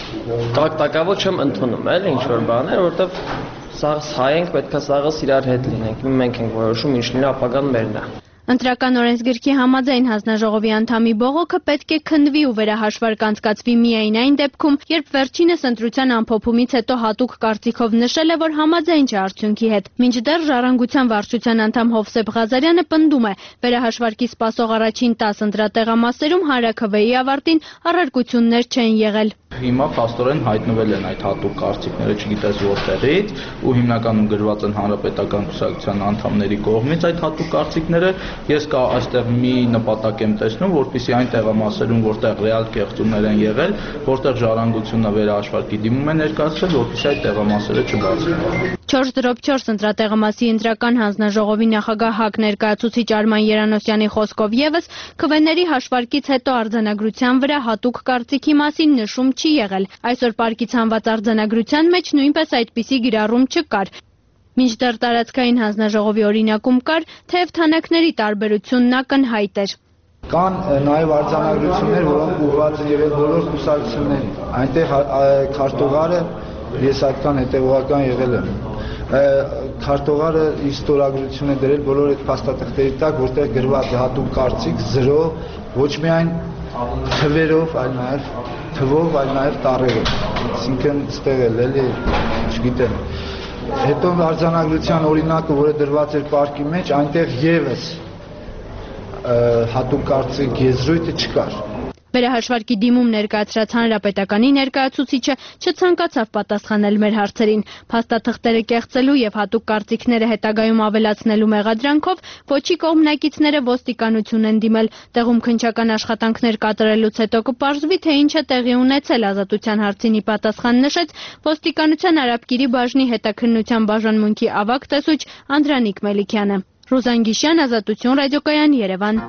[SPEAKER 15] տակտակավոր չեմ ընդունում, էլ ինչ որ բաներ, որովհետև սաղս հայ ենք, պետք է սաղս իրար հետ լինենք, մենք ենք որոշում ինչ լինի, ապագան մերն է։
[SPEAKER 14] Ընտրական օրենսգրքի համաձայն հանձնաժողովի անդամի բողոքը պետք է քննվի ու վերահաշվարկ անցկացվի միայն այն դեպքում, երբ վերջինս ընտրության ամփոփումից հետո հատուկ կարծիքով նշել է, որ համաձայն չէ արդյունքի հետ։ Մինչդեռ Ժառանգության վարչության անդամ Հովսեփ Ղազարյանը պնդում է, վերահաշվարկի սպասող առաջին տասը ընտրատեղամասերում հանրաքվեի ավարտին առարկություններ չեն եղել։
[SPEAKER 16] Հիմա փաստորեն հայտնվել են այդ հատուկ կարծիքները, չգիտես որտեղից, ու հիմնականում գրված են հանրապետական կուսակցության անդամների կողմից այդ հատուկ կարծիքները։ Ես կա այստեղ մի նպատակ եմ տեսնում, որպեսզի այն տեղամասերում, որտեղ ռեալ կեղծումներ են եղել, որտեղ ժառանգությունը վերահաշվարկի դիմում է ներկայացրել, որպեսզի այդ տեղամասերը չբացվեն։
[SPEAKER 14] չորս դրոպ չորս ընտրատեղամասի ընտրական հանձնաժողովի նախագահ ՀԱԿ ներկայացուցիչ Արման Երանոսյանի խոսքով ևս քվեների հաշվարկից հետո արձանագրության վրա հատուկ կարծիքի մասին նշում չի եղել։ Այսօր պարկից հանված արձանագրության մեջ նույնպես այդպիսի գրառում չկար։ Մինչդեռ տարածքային հանձնաժողովի օրինակում կար, թեև թանաքների տարբերությունն ակնհայտ էր։
[SPEAKER 13] Կան նաև արձանագրություններ, որոնք ուղղված են եղել բոլոր կուսակցություններին։ Այնտեղ քարտուղարը ես այդքան հետևողական եղել եմ։ Քարտուղարը իր ստորագրություն է դրել բոլոր այդ փաստաթղթերի տակ, որտեղ գրված է հատուկ կարծիք զրո, ոչ միայն թվերով, այլ նաև թվով, այլ նաև տառերով։ Այսինքն ստեղ էլ էլի, չգիտեմ։ Հետո արձանագրության օրինակը, որը դրված էր պարկի մեջ, այնտեղ ևս հատուկ կարծիք եզրույթը չկար։
[SPEAKER 14] Վերահաշվարկի դիմում ներկայացրած հանրապետականի ներկայացուցիչը չցանկացավ պատասխանել մեր հարցերին։ Փաստաթղթերը կեղծելու եւ հատուկ կարծիքները հետագայում ավելացնելու մեղադրանքով ոչի կողմնակիցները ոստիկանություն են դիմել։ Տեղում քննչական աշխատանքներ կատարելուց հետո կպարզվի, թե ինչ է տեղի ունեցել, ազատության հարցին ի պատասխան նշեց ոստիկանության Արաբկիրի բաժնի հետաքննության բաժանմունքի ավագ տեսուչ Անդրանիկ Մելիքյանը։ Ռուզան Գիշյան, Ազատություն ռադիոկայան, Երևան։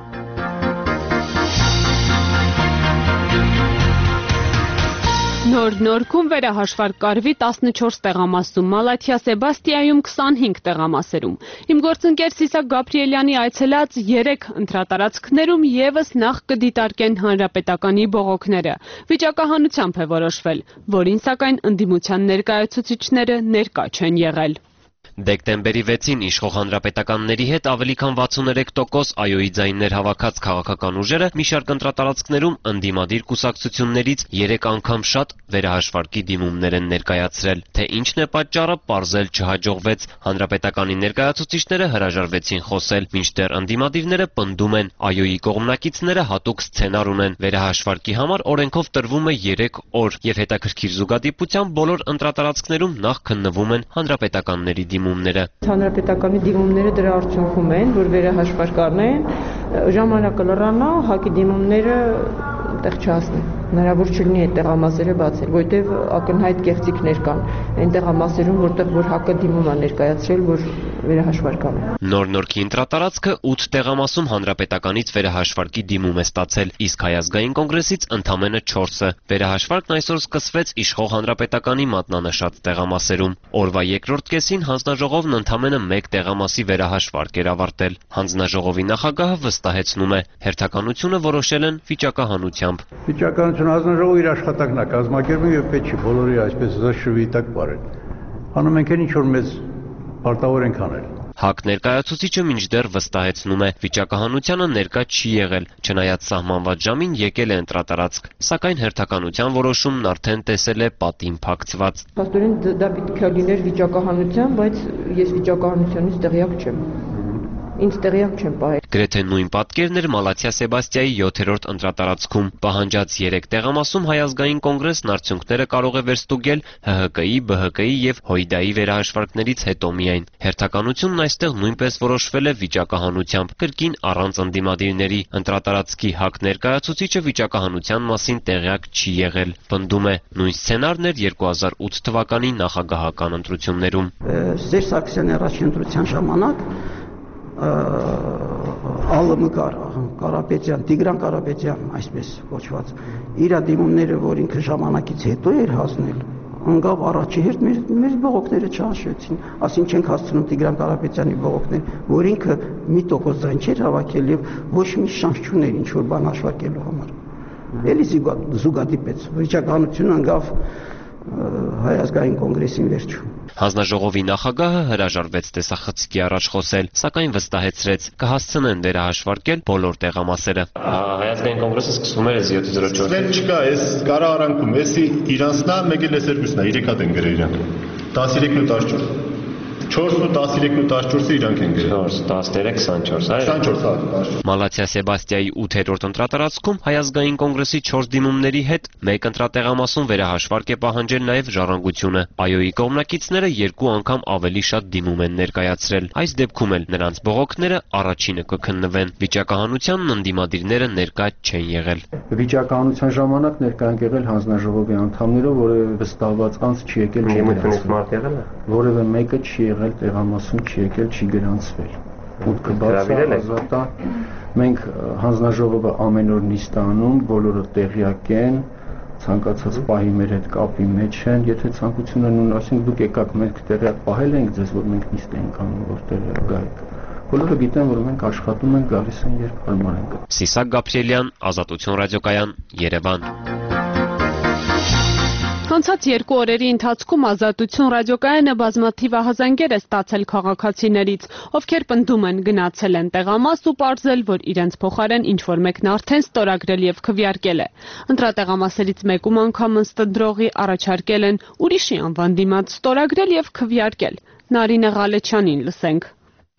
[SPEAKER 14] Նոր Նորքում վերահաշվարկ կարվի տասնչորս տեղամասում, Մալաթիա Սեբաստիայում քսանհինգ տեղամասերում։ Իմ գործընկեր Սիսակ Գաբրիելյանի այցելած երեք ընտրատարածքներում եւս նախ կդիտարկեն հանրապետականի բողոքները։ Վիճակահանությամբ է որոշվել, որին սակայն ընդդիմության ներկայացուցիչները ներկա չեն եղել։
[SPEAKER 17] Դեկտեմբերի վեցին իշխող հանրապետականների հետ ավելի քան վաթսուներեք տոկոս այոյի ձայններ հավաքած քաղաքական ուժերը մի շարք ընտրատարածքներում ընդդիմադիր կուսակցություններից երեք անգամ շատ վերահաշվարկի դիմումներ են ներկայացրել։ Թե ինչն է պատճառը, պարզել չհաջողվեց։ Հանրապետականի ներկայացուցիչները հրաժարվեցին խոսել, մինչդեռ ընդդիմադիրները պնդում են այոյի կողմնակիցները հատուկ սցենար ունեն։ Վերահաշվարկի համար օրենքով տրվում է երեք օր եւ հետաքրքիր զուգադիպությամբ բոլոր ընտրատարածքներում նախ քննվում են հանրապետականների դիմումները։
[SPEAKER 18] Հանրապետականի դիմումները դրա արդյունքում են, որ վերահաշվարկ են, ժամանակը լռանա, ՀԱԿ-ի դիմումները տեղ չհասնեն։ Հնարավոր չլինի այդ տեղամասերը բացել, որտեղ ակնհայտ կեղծիքներ կան այն տեղամասերում, որտեղ որ ՀԱԿ-ը դիմում է ներկայացրել, որ վերահաշվարկ անը։
[SPEAKER 17] Նոր Նորքի ընտրատարածքը ութ տեղամասում հանրապետականից վերահաշվարկի դիմում է ստացել, իսկ Հայազգային կոնգրեսից ընդամենը չորսը։ Վերահաշվարկն այսօր սկսվեց իշխող հանրապետականի մատնանշած տեղամասերում։ Օրվա երկրորդ կեսին հանձնաժողովն ընդամենը մեկ տեղամասի վերահաշվարկ էր ավարտել։ Հանձնաժողովի նախագահը վստահեցնում է, հերթականությունը որոշել են վիճակահանությամբ։
[SPEAKER 19] Վիճակահանությունը հանձնաժողովի իր աշխատանքն է կազմակերպում եւ պետք չի բոլորի այսպես զաշվի տակ բարել։ Անում ենք ինչ որ մեծ պարտավոր ենք անել։
[SPEAKER 17] ՀԱԿ ներկայացուցիչը մինչդեռ վստահեցնում է, վիճակահանությանը ներկա չի եղել, չնայած սահմանված ժամին եկել է ընտրատարածք, սակայն հերթականության որոշումն արդեն տեսել է պատին փակցված։
[SPEAKER 18] Փաստորեն դա պետք է լիներ վիճակահանության, բայց ես վիճակահանությունից տեղյակ չեմ։ Ինձ տեղյակ չեմ պահել։
[SPEAKER 17] Գրեթե նույն պատկերն էր Մալաթիա Սեբաստիայի յոթերորդ ընտրատարածքում։ Պահանջած երեք տեղամասում Հայազգային կոնգրեսն արդյունքները կարող է վերստուգել ՀՀԿ-ի, ԲՀԿ-ի եւ ՀՅԴ-ի վերահաշվարկներից հետո միայն։ Հերթականությունն այստեղ նույնպես որոշվել է վիճակահանությամբ, կրկին առանց ընդդիմադիրների։ Ընտրատարածքի ՀԱԿ ներկայացուցիչը վիճակահանության մասին տեղյակ չի եղել։ Պնդում է, նույն սցենարն էր երկու հազար ութ թվականի նախագահական ընտրություններում։
[SPEAKER 20] Սերժ Սարգսյանի առաջին ընտրության ժամանակ ԱԼՄ Կարապետյան, Տիգրան Կարապետյան, այսպես կոչված, իր դիմումները, որ ինքը ժամանակից հետո էր հասնել, անգավ առաջի հետ մեր մեր բողոքները չհաշվեցին, ասին չենք հասցնում Տիգրան Կարապետյանի բողոքներ, որ ինքը մի տոկոս ձայն չէր հավաքել եւ ոչ մի շանս չուներ ինչ որ բան հաշվարկելու համար։ Էլի զուգադիպեց, վիճակահանությունը անգավ Հայազգային կոնգրեսին վերջում։
[SPEAKER 17] Հանձնաժողովի նախագահը հրաժարվեց տեսախցիկի առաջ խոսել, սակայն վստահեցրեց, կհասցնեն վերահաշվարկել բոլոր տեղամասերը։ Հայազգային կոնգրեսը սկսվում էր յոթ զրո չորս։
[SPEAKER 21] Ստել չկա, այս կառավարանքում, էսի իրանցնա, մեկ էլ էս երկուսն է, երեք հատ են գրել իրանք։ տասներեք ու տասնչորս։ չորս ու տասներեք ու տասնչորսը իրանք են գրել։
[SPEAKER 17] տասներեք, քսանչորս, այո։
[SPEAKER 21] քսանչորս, հա։
[SPEAKER 17] Մալաթիա Սեբաստիայի ութերորդ ընտրատարածքում Հայազգային կոնգրեսի չորս դիմումների հետ մեկ ընտրատեղամասում վերահաշվարկ է պահանջել նաև Ժառանգությունը։ ԱՅՈ-ի կողմնակիցները երկու անգամ ավելի շատ դիմում են ներկայացրել։ Այս դեպքում էլ նրանց բողոքները առաջինը կքննվեն։ Վիճակահանությանն ընդդիմադիրները ներկա չեն եղել։
[SPEAKER 22] Վիճակահանության ժամանակ ներկա են եղել հանձնաժողովի անդամները, որևէ վստահված անձ չի եկել, չի գրանցվել։ Որևէ մեկը չի եղել տեղամասում, չի եկել, չի գրանցվել։ Մուտքը բաց է, ազատ է։ Մենք հանձնաժողովը ամեն օր նիստ անում, բոլորը տեղյակ են, ցանկացած պահի մեր հետ կապի մեջ են, եթե ցանկություն ունեն, ասենք դուք եկաք, մենք տեղյակ պահել ենք ձեզ, որ մենք նիստ ենք անում, որ տեղյակ գայիք։ Բոլորը գիտեն, որ մենք աշխատում ենք, գալիս են, երբ հարմար ենք։
[SPEAKER 17] Սիսակ Գաբրիելյան, Ազատություն ռադիոկայան, Երևան։
[SPEAKER 1] Անցած երկու օրերի ընթացքում Ազատություն ռադիոկայանը բազմաթիվ ահազանգեր է ստացել քաղաքացիներից, ովքեր պնդում են գնացել են տեղամաս ու պարզել, որ իրենց փոխարեն ինչ-որ մեկն արդեն ստորագրել եւ քվեարկել է։ Ընտրատեղամասերից մեկում անգամ ըստդրողի առաջարկել են ուրիշի անվան դիմաց ստորագրել եւ քվեարկել։ Նարինե Ղալեչյանին լսենք։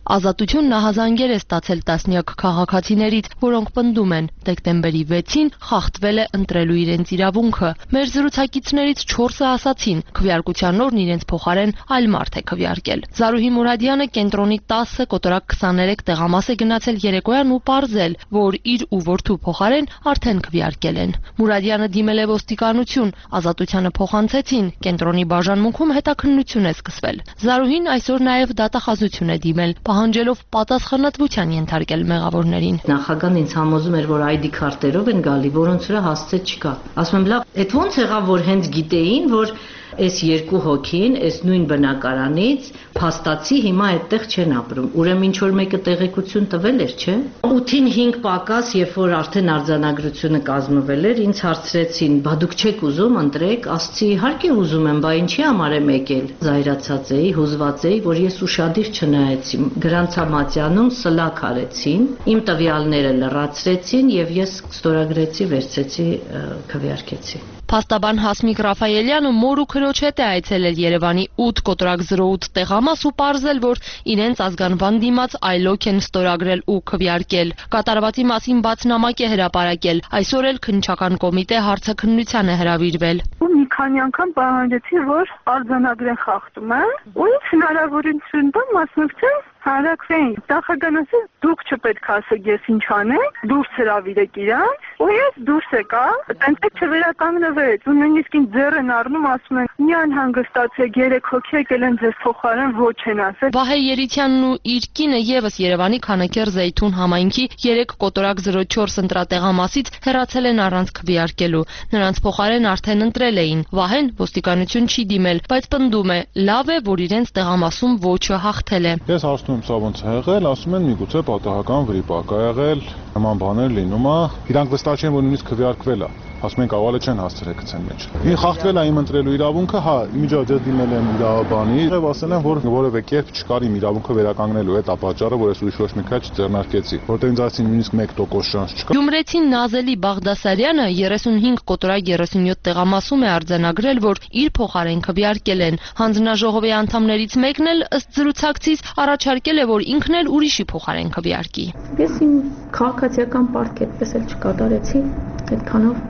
[SPEAKER 3] Ազատություն նահանջեր է ստացել տասնյակ քաղաքացիներից, որոնք պնդում են, դեկտեմբերի վեցին խախտվել է ընտրելու իրենց իրավունքը։ Մեր զրուցակիցներից չորսը ասացին, քվեարկության օրն իրենց փոխարեն այլ մարդ է քվեարկել։ Զարուհի Մուրադյանը կենտրոնի տասը կոտորակ քսաներեք տեղամաս է գնացել երեկոյան ու պարզել, որ իր ու որդու փոխարեն արդեն քվեարկել են։ Մուրադյանը դիմել է ոստիկանություն, Ազատությանը փոխանցեցին, կենտրոնի բաժանմունքում հետաքննություն է սկսվել։ Զարուհին այսօր նաև դատախազություն է դիմել, պահանջելով պատասխանատվության ենթարկել մեղավորներին։
[SPEAKER 6] Նախագահն ինձ համոզում էր, որ այ դի քարտերով են գալի, որոնց վրա հասցե չկա։ Ասում եմ, լավ, այդ ո՞նց եղավ, որ հենց գիտեին, որ այս երկու հոգին, այս նույն բնակարանից փաստացի հիմա այդտեղ չեն ապրում։ Ուրեմն ինչ որ մեկը տեղեկություն տվել էր, չէ՞։ ութին հինգ պակաս, երբ որ արդեն արձանագրությունը կազմվել էր, ինձ հարցրեցին, բա դուք չեք ուզում ընտրեք, ասացի, իհարկե ուզում եմ, բա ինչի համար եմ եկել։ Զայրացած էի, հուզված էի, որ ես ուշադիր չնայեցի։ Գրանցամատյանում սլաք արեցին, իմ տվյալները լրացրեցին եւ ես ստորագրեցի, վերցրեցի, քվեարկեցի։
[SPEAKER 3] Փաստաբան Հասմիկ Ռաֆայելյանը մոր ու քրոջ հետ է այցելել Երևանի ութ կոտորակ զրո ութ տեղամաս ու պարզել, որ իրենց ազգանվան դիմաց այլոք են ստորագրել ու քվեարկել։ Կատարվածի մասին բաց նամակ է հրապարակել, այսօր էլ քննչական կոմիտե հարցաքննության է հրավիրվել։
[SPEAKER 23] Մի քանի անգամ պահանջեցի, որ արձանագրեն խախտումը, ու ինձ հնարավորություն տա մասնակցել հանրակրվեին։ Նախագահն ասել, դուք չպետք է ասեք ես ինչ անեմ, դուրս հրավիրեք իրանց, ու ես դուրս եկա, այնտեղ չվերականգնվեց, ու նույնիսկ ինձ ձեռ են առնում, ասում են, մի անհանգստացեք, երեք հոգի եկել են ձեզ փոխարեն, ոչ են ասել։
[SPEAKER 3] Վահե Երիցյանն ու իր կինը եւս Երևանի Քանաքեռ Զեյթուն համայնքի երեք կոտորակ զրո չորս ընտրատեղամասից հեռացել են առանց քվեարկելու։ Նրանց փոխարեն արդեն ընտրել էին։ Վահեն ոստիկանություն չի դիմել, բայց պնդում է, լավ է, որ իրենց տեղամասում ոչը հաղթել է։
[SPEAKER 24] Ես հարցնում եմ, սա ոնց է եղել, ասում են միգուցե պատահական վրիպակ ա եղել, նման բաներ լինում ա։ Իրանք վստահ չեն, որ նույնիսկ քվեարկվել է։ Ասում են ավալը չեն հասցրել գցեն մեջ։ Ին խախտվել է իմ ընտրելու իրավունքը, հա, իմիջիայլոց դիմել եմ իրավաբանի, եւ ասել են, որ որևէ կերպ չկար իմ իրավունքը վերականգնելու, այդ ապաճառը, որ ես ուրիշ ոչ մի քիչ ձեռնարկեցի, որտեղ ինձ ասին նույնիսկ մեկ տոկոս շանս չկա։
[SPEAKER 3] Գյումրեցին Նազելի Բաղդասարյանը երեսունհինգ կոտորակ երեսունյոթ տեղամասում է արձանագրել, որ իր փոխարեն քվեարկել են։ Հանձնաժողովի անդամներից մեկն էլ ըստ զրուցակցից առաջարկել է, որ ինքն էլ ուրիշի փոխարեն քվեարկի։
[SPEAKER 25] Ես իմ քաղաքացիական պարտք այդպես էլ չկատարեցի, այդքանով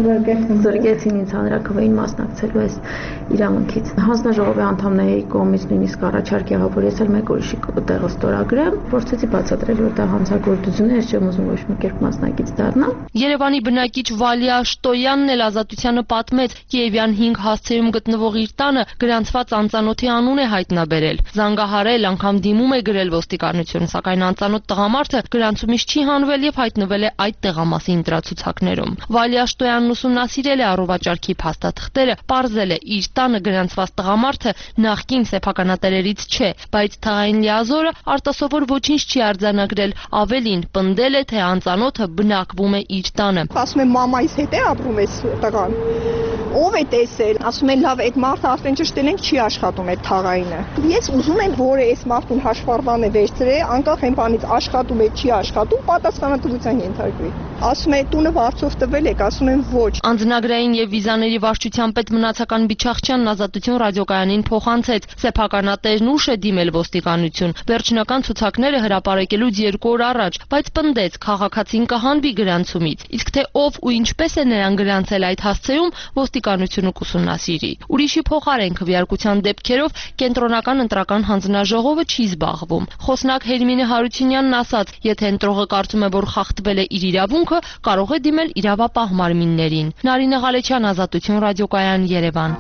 [SPEAKER 25] զրկեցին ինձ հանրակրվեին մասնակցելու այս իրավունքից։ Հանձնաժողովի անդամների կողմից նույնիսկ առաջարկ եղավ, որ ես էլ մեկ ուրիշի տեղը ստորագրեմ, փորձեցի բացատրել, որ դա հանցագործություն է, ես չեմ ուզում ոչ մի կերպ մասնակից դառնալ։
[SPEAKER 3] Երևանի բնակիչ Վալիա Շտոյանն էլ Ազատությանը պատմեց, Կիևյան հինգ հասցեում գտնվող իր տանը գրանցված անծանոթի անուն է հայտնաբերել։ Զանգահարել, անգամ դիմում է գրել ոստիկանություն, սակայն անծանոթ տղամարդը գրանցումից չի հանվել եւ հայտնվել է այդ տեղամասի ընտրացուցակներում։ Վալիա Շտոյանն ուսումնասիրել է առողջարքի փաստաթղթերը, պարզել է իր տանը գրանցված տղամարդը նախկին սեփականատերերից չէ, բայց թղային լիազորը արտասովոր ոչինչ չի արձանագրել, ավելին պնդել է, թե անծանոթը բնակվում է իր տանը։
[SPEAKER 26] Ասում եմ մամայիս հետ է ապրում այս տղան։ Ով է տեսել, ասում են լավ, այդ մարդը արդեն ճշտել ենք չի աշխատում այդ թաղայինը։ Ես ուզում եմ, որ այս մարդուն հաշվառման է վերցրել, անկախ այն բանից աշխատում է, չի աշխատում, պատասխանատվության ենթարկվի։ Ասում է տունը վարձով տվել եք, ասում եմ ոչ։
[SPEAKER 3] Անձնագրային եւ վիզաների վարչության պետ Մնացական Բիչախչյանն Ազատություն ռադիոկայանին փոխանցեց, սեփականատերն ուշ է դիմել ոստիկանություն, վերջնական ցուցակները հրապարակելուց երկու օր առաջ, բայց պնդեց քաղաքացին կհանվի գրանցումից, իսկ թե ով ու ինչպես է նրան գրանցել այդ հասցեում ոստիկանությունը կուսումնասիրի։ Ուրիշի փոխարեն քվեարկության դեպքերով կենտրոնական ընտրական հանձնաժողովը չի զբաղվում։ Խոսնակ Հերմինե Հարությունյանն ասաց, եթե ընտրողը կարծում է, որ խախտվել է իր իրավունքը, կարող է դիմել իրավապահ մարմիններին։ Նարինե Ղալեչյան, Ազատություն ռադիոկայան, Երևան։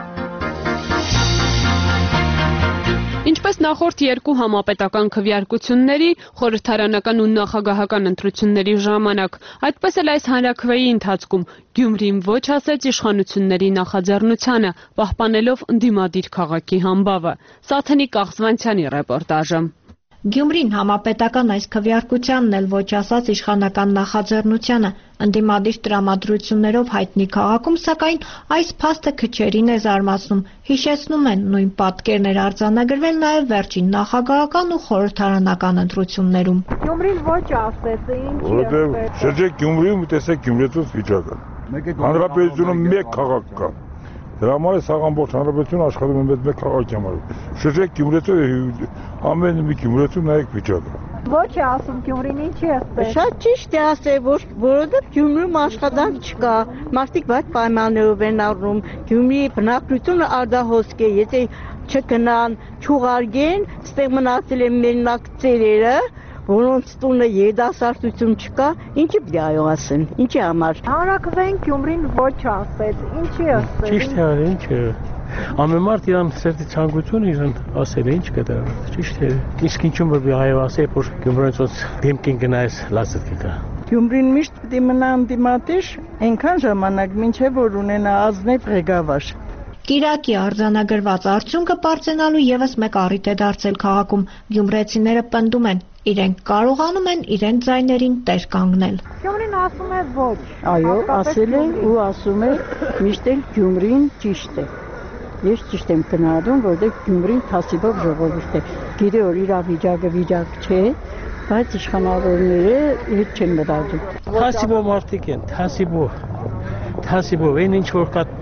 [SPEAKER 1] Ինչպես նախորդ երկու համապետական քվեարկությունների, խորհրդարանական ու նախագահական ընտրությունների ժամանակ, այդպես էլ այս հանրաքվեի ընթացքում Գյումրին ոչ ասեց իշխանությունների նախաձեռնությանը, պահպանելով ընդդիմադիր քաղաքի համբավը։ Սաթենիկ Կաղզվանցյանի ռեպորտաժը։
[SPEAKER 27] Գյումրին համապետական այս քվեարկությանն էլ ոչ ասաց իշխանական նախաձեռնությանը, ընդդիմադիր տրամադրություններով հայտնի քաղաքում, սակայն այս փաստը քչերին է զարմացնում, հիշեցնում են նույն պատկերն էր արձանագրվել նաև վերջին նախագահական ու խորհրդարանական ընտրություններում։ Գյումրին ոչ ասեց, ինչ
[SPEAKER 28] որտեղ շրջեք Գյումրիում, տեսեք Գյումրեցուց վիճակը։ Հանրապետությունում մեկ քաղաք կա։
[SPEAKER 24] Դրա համար է սաղ ամբողջ հանրապետությունը աշխատում է մեծ մեկ քաղաքի համար։ Շրջեք Գյումրեցու ամեն մի Գյումրեցու նայեք վիճակը։
[SPEAKER 27] Ոչ է ասում Գյումրին ինչի է ստեղ։
[SPEAKER 2] Շատ ճիշտ է ասել, որ որովհետև Գյումրիում աշխատանք չկա, մարդիկ վատ պայմաններով են առնում, Գյումրիի բնակչությունը արդահոսք է, եթե չգնան, չուղարկեն, ստեղ մնացել են մենակ ծերերը, որոնց տունը երիտասարդություն չկա, ինչի պիտի այո ասեն, ինչի համար։
[SPEAKER 27] Հանրաքվեն Գյումրին ոչ ասեց, ինչի ասել։
[SPEAKER 4] Ճիշտ է, ինչ է։ Ամեն մարդ իրան սերտի ցանկություն իրան ասել է, ինչ կդա։ Ճիշտ է։ Իսկ ինչու՞ որ այո ասել, որ Գյումրիից դեմքին գնայս լացդ կգա։
[SPEAKER 2] Գյումրին միշտ պիտի մնա անդիմատիժ, այնքան ժամանակ, մինչև որ ունենա ազնիվ ղեկավար։
[SPEAKER 27] Կիրակի արձանագրված արդյունքը պարծենալու եւս մեկ առիթ է դարձել քաղաքում։ Գյումրեցիները պնդում են, իրենք կարողանում են իրենց ձայներին տեր կանգնել։ Գյումրին ասում է ոչ։
[SPEAKER 2] Այո, ասել է ու ասում է, միշտ էլ Գյումրին ճիշտ է։ Ես ճիշտ եմ գնահատում, որովհետև Գյումրին թասիբով ժողովուրդ է։ Գիտի որ իր վիճակը վիճակ չէ, բայց իշխանավորները հետ չեն մտածում։
[SPEAKER 4] Թասիբով մարդիկ են, թասիբով։ Թասիբով այն ինչ որ կա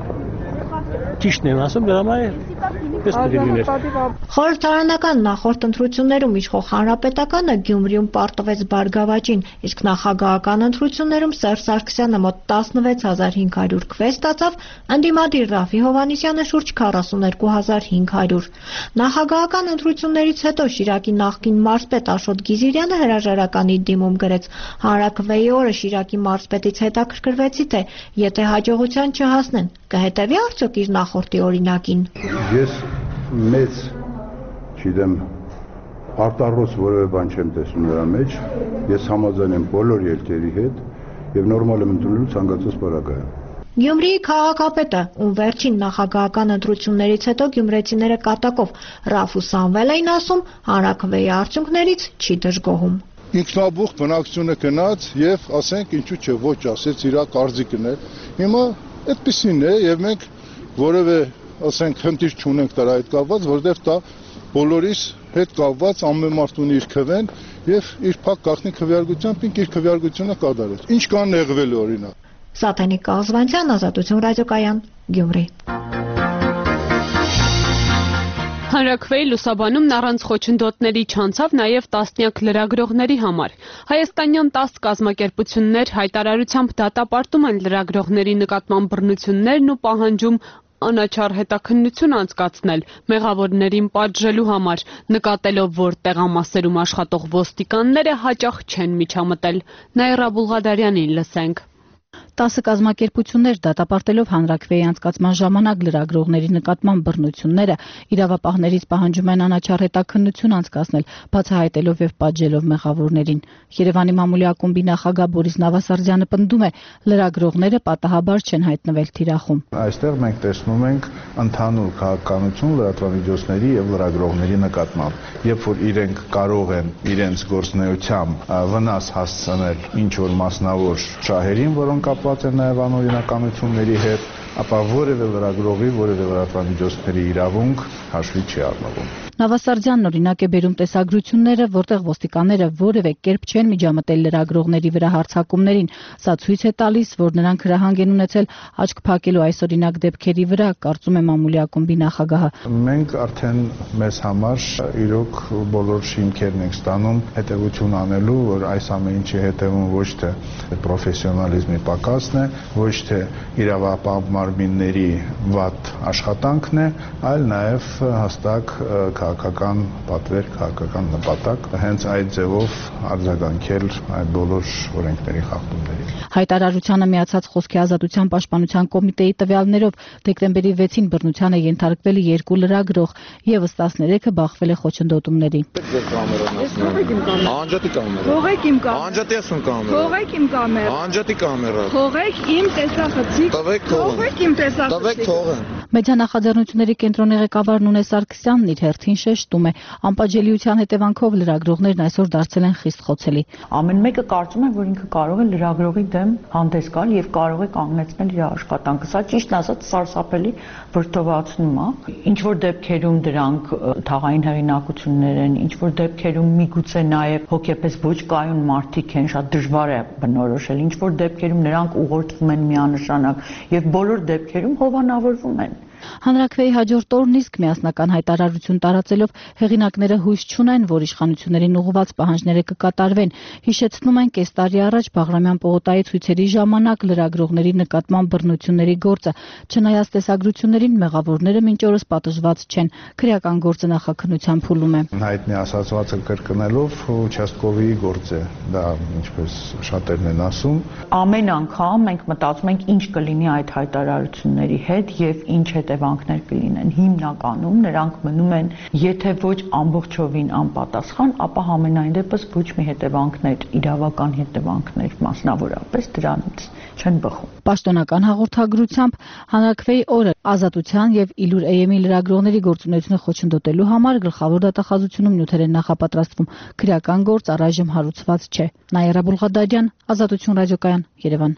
[SPEAKER 4] ճիշտն են ասում, դրա համար պես պետք է լիներ։
[SPEAKER 27] Խորհրդարանական նախորդ ընտրություններում իշխող Հանրապետականը Գյումրիում պարտվեց Բարգավաճին, իսկ նախագահական ընտրություններում Սերժ Սարգսյանը մոտ տասնվեց հազար հինգ հարյուր քվե ստացավ, ընդդիմադիր Ռաֆի Հովհաննիսյանը շուրջ քառասուներկու հազար հինգ հարյուր։ Նախագահական ընտրություններից հետո Շիրակի նախկին մարզպետ Աշոտ Գիզիրյանը հրաժարականի դիմում գրեց. Հանրաքվեի օրը Շիրակի մարզպետից հետաքրքրվեցի, թե եթե հաջողության չհասնեն, կհետևի արդյոք իր նախորդի օրինակին։
[SPEAKER 19] Ես մեծ, չգիտեմ, արտառոց որևէ բան չեմ տեսնում նրա մեջ, ես համաձայն եմ բոլոր ելքերի հետ եւ նորմալ եմ ընդունելու ցանկացած պարագայում։
[SPEAKER 27] Գյումրիի քաղաքապետը, ում վերջին նախագահական ընտրություններից հետո գյումրեցիները կատակով Ռաֆու Սամվել էին ասում, հանրաքվեի արդյունքներից չի դժգոհում։
[SPEAKER 5] Ինքնաբուխ բնակչությունը գնաց եւ ասենք ինչու՞ չէ ոչ ասեց իր կարծիքն է։ Հիմա այդպեսին է եւ մենք որևէ ասենք խնդիր չունենք դրա հետ կապված, որովհետև դա բոլորիս հետ կապված ամեն մարդ ունի իր քվեն եւ իր փակ գաղտնի քվեարկությամբ ինք իր քվեարկությունը կատարեց։ Ինչ կան նեղվելու օրինակ։
[SPEAKER 27] Սաթենիկ Կազվանցյան, Ազատություն ռադիոկայան, Գյումրի։
[SPEAKER 1] Հանրաքվեի լուսաբանումն առանց խոչընդոտների չանցավ նաև տասնյակ լրագրողների համար։ Հայաստանյան տասը կազմակերպություններ հայտարարությամբ դատապարտում են լրագրողների նկատմամբ բռնություններն ու պահանջում անաչառ հետաքննություն անցկացնել մեղավորներին պատժելու համար, նկատելով, որ տեղամասերում աշխատող ոստիկանները հաճախ չեն միջամտել։ Նաիրա Բուլղադարյանին լսենք։
[SPEAKER 7] տասը կազմակերպություններ դատապարտելով հանրաքվեի անցկացման ժամանակ լրագրողների նկատմամբ բռնությունները իրավապահներից պահանջում են անաչառ հետաքննություն անցկացնել, բացահայտելով եւ պատժելով մեղավորներին։ Երևանի մամուլի ակումբի նախագահ Բորիս Նավասարդյանը պնդում է, լրագրողները պատահաբար չեն հայտնվել թիրախում։
[SPEAKER 8] Այստեղ մենք տեսնում ենք ընդհանուր քաղաքականություն լրատվամիջոցների եւ լրագրողների նկատմամբ, երբ որ իրենք կարող են իրենց գործունեությամբ վնաս հասցնել ինչ որ մասնավոր շահերին, որոնք կապված են նաև անօրինականությունների հետ, ապա որևէ լրագրողի, որևէ լրատվամիջոցների իրավունք հաշվի չի առնվում։
[SPEAKER 7] Նավասարդյանն օրինակ է բերում տեսագրությունները, որտեղ ոստիկանները որևէ կերպ չեն միջամտել լրագրողների վրա հարձակումներին։ Սա ցույց է տալիս, որ նրանք հրահանգ են ունեցել աչք փակելու այս օրինակ դեպքերի վրա, կարծում է մամուլի ակումբի նախագահը։
[SPEAKER 8] Մենք արդեն մեզ համար իրոք բոլոր շիմքերն ենք ստանում հետևություն անելու, որ այս ամեն ինչի հետևում ոչ թե պրոֆեսիոնալիզմի պակասն է, ոչ թե իրավապահ մարմինների վատ աշխատանքն է, այլ նաև հստակ քաղաքական պատվեր, քաղաքական նպատակ, հենց այդ ձևով արձագանքել այդ բոլոր օրենքների խախտումներին։
[SPEAKER 7] Հայտարարությանը միացած Խոսքի ազատության պաշտպանության կոմիտեի տվյալներով դեկտեմբերի վեցին բռնության է ենթարկվել երկու լրագրող, եւս տասներեքը բախվել է խոչընդոտումների։
[SPEAKER 5] Անջատի կամերա։
[SPEAKER 27] Թողեք իմ կամերա։
[SPEAKER 5] Անջատի ասում կամերա։
[SPEAKER 27] Թողեք իմ կամերա։
[SPEAKER 5] Անջատի կամերա։
[SPEAKER 27] Թողեք իմ տեսախցիկ։
[SPEAKER 5] Թողեք
[SPEAKER 27] իմ տեսախցիկ։
[SPEAKER 5] Թողեք թողեն։
[SPEAKER 7] Մեդիա նախաձեռնությունների կենտրոնի ղեկավար Նունե Սարգսյանն իր հերթին շեշտում է, անպատժելիության հետևանքով լրագրողներն այսօր դարձել են խիստ խոցելի։
[SPEAKER 9] Ամեն մեկը կարծում է, որ ինքը կարող է լրագրողի դեմ հանդես գալ եւ կարող է կանգնեցնել իր աշխատանքը։ Սա ճիշտն ասած սարսափելի վրդովացնում է։ Ինչ որ դեպքերում դրանք թաղային հեղինակություններ են, ինչ որ դեպքերում միգուցե նաեւ հոգեպես ոչ կայուն մարդիկ են, շատ դժվար է բնորոշել։ Ինչ որ դեպքերում նրանք ուղղորդվում են միանշանակ եւ բոլոր դեպքերում հովանավորվում են։
[SPEAKER 7] Հանրաքվեի հաջորդ օրն իսկ միասնական հայտարարություն տարածելով հեղինակները հույս չունեն, որ իշխանություններին ուղղված պահանջները կկատարվեն։ Հիշեցնում են, կես տարի առաջ Բաղրամյան պողոտայի ցույցերի ժամանակ լրագրողների նկատմամբ բռնությունների գործը, չնայած տեսագրություններին մեղավորները մինչ օրս պատժված չեն։ Քրեական գործը նախաքննության փուլում է։
[SPEAKER 8] Հայտնի ասացվածը կրկնելով участковի գործ է, դա ինչպես շատերն են ասում։
[SPEAKER 9] Ամեն անգամ մենք մտածում ենք ինչ կլինի այդ հայտարարությունների հետ եւ ինչ հետևանքներ կլինեն։ Հիմնականում նրանք մնում են, եթե ոչ ամբողջովին անպատասխան, ապա համենայն դեպս ոչ մի հետևանքներ, իրավական հետևանքներ մասնավորապես դրանից չեն բխում։
[SPEAKER 7] Պաշտոնական հաղորդագրությամբ հանրաքվեի օրը Ազատության եւ Իլուր Էյ Էմ-ի լրագրողների գործունեությունը խոչընդոտելու համար գլխավոր դատախազությունում նյութեր են նախապատրաստվում։ Քրեական գործ առայժմ հարուցված չէ։ Նաիրա Բուլղադարյան, Ազատություն ռադիոկայան, Երևան։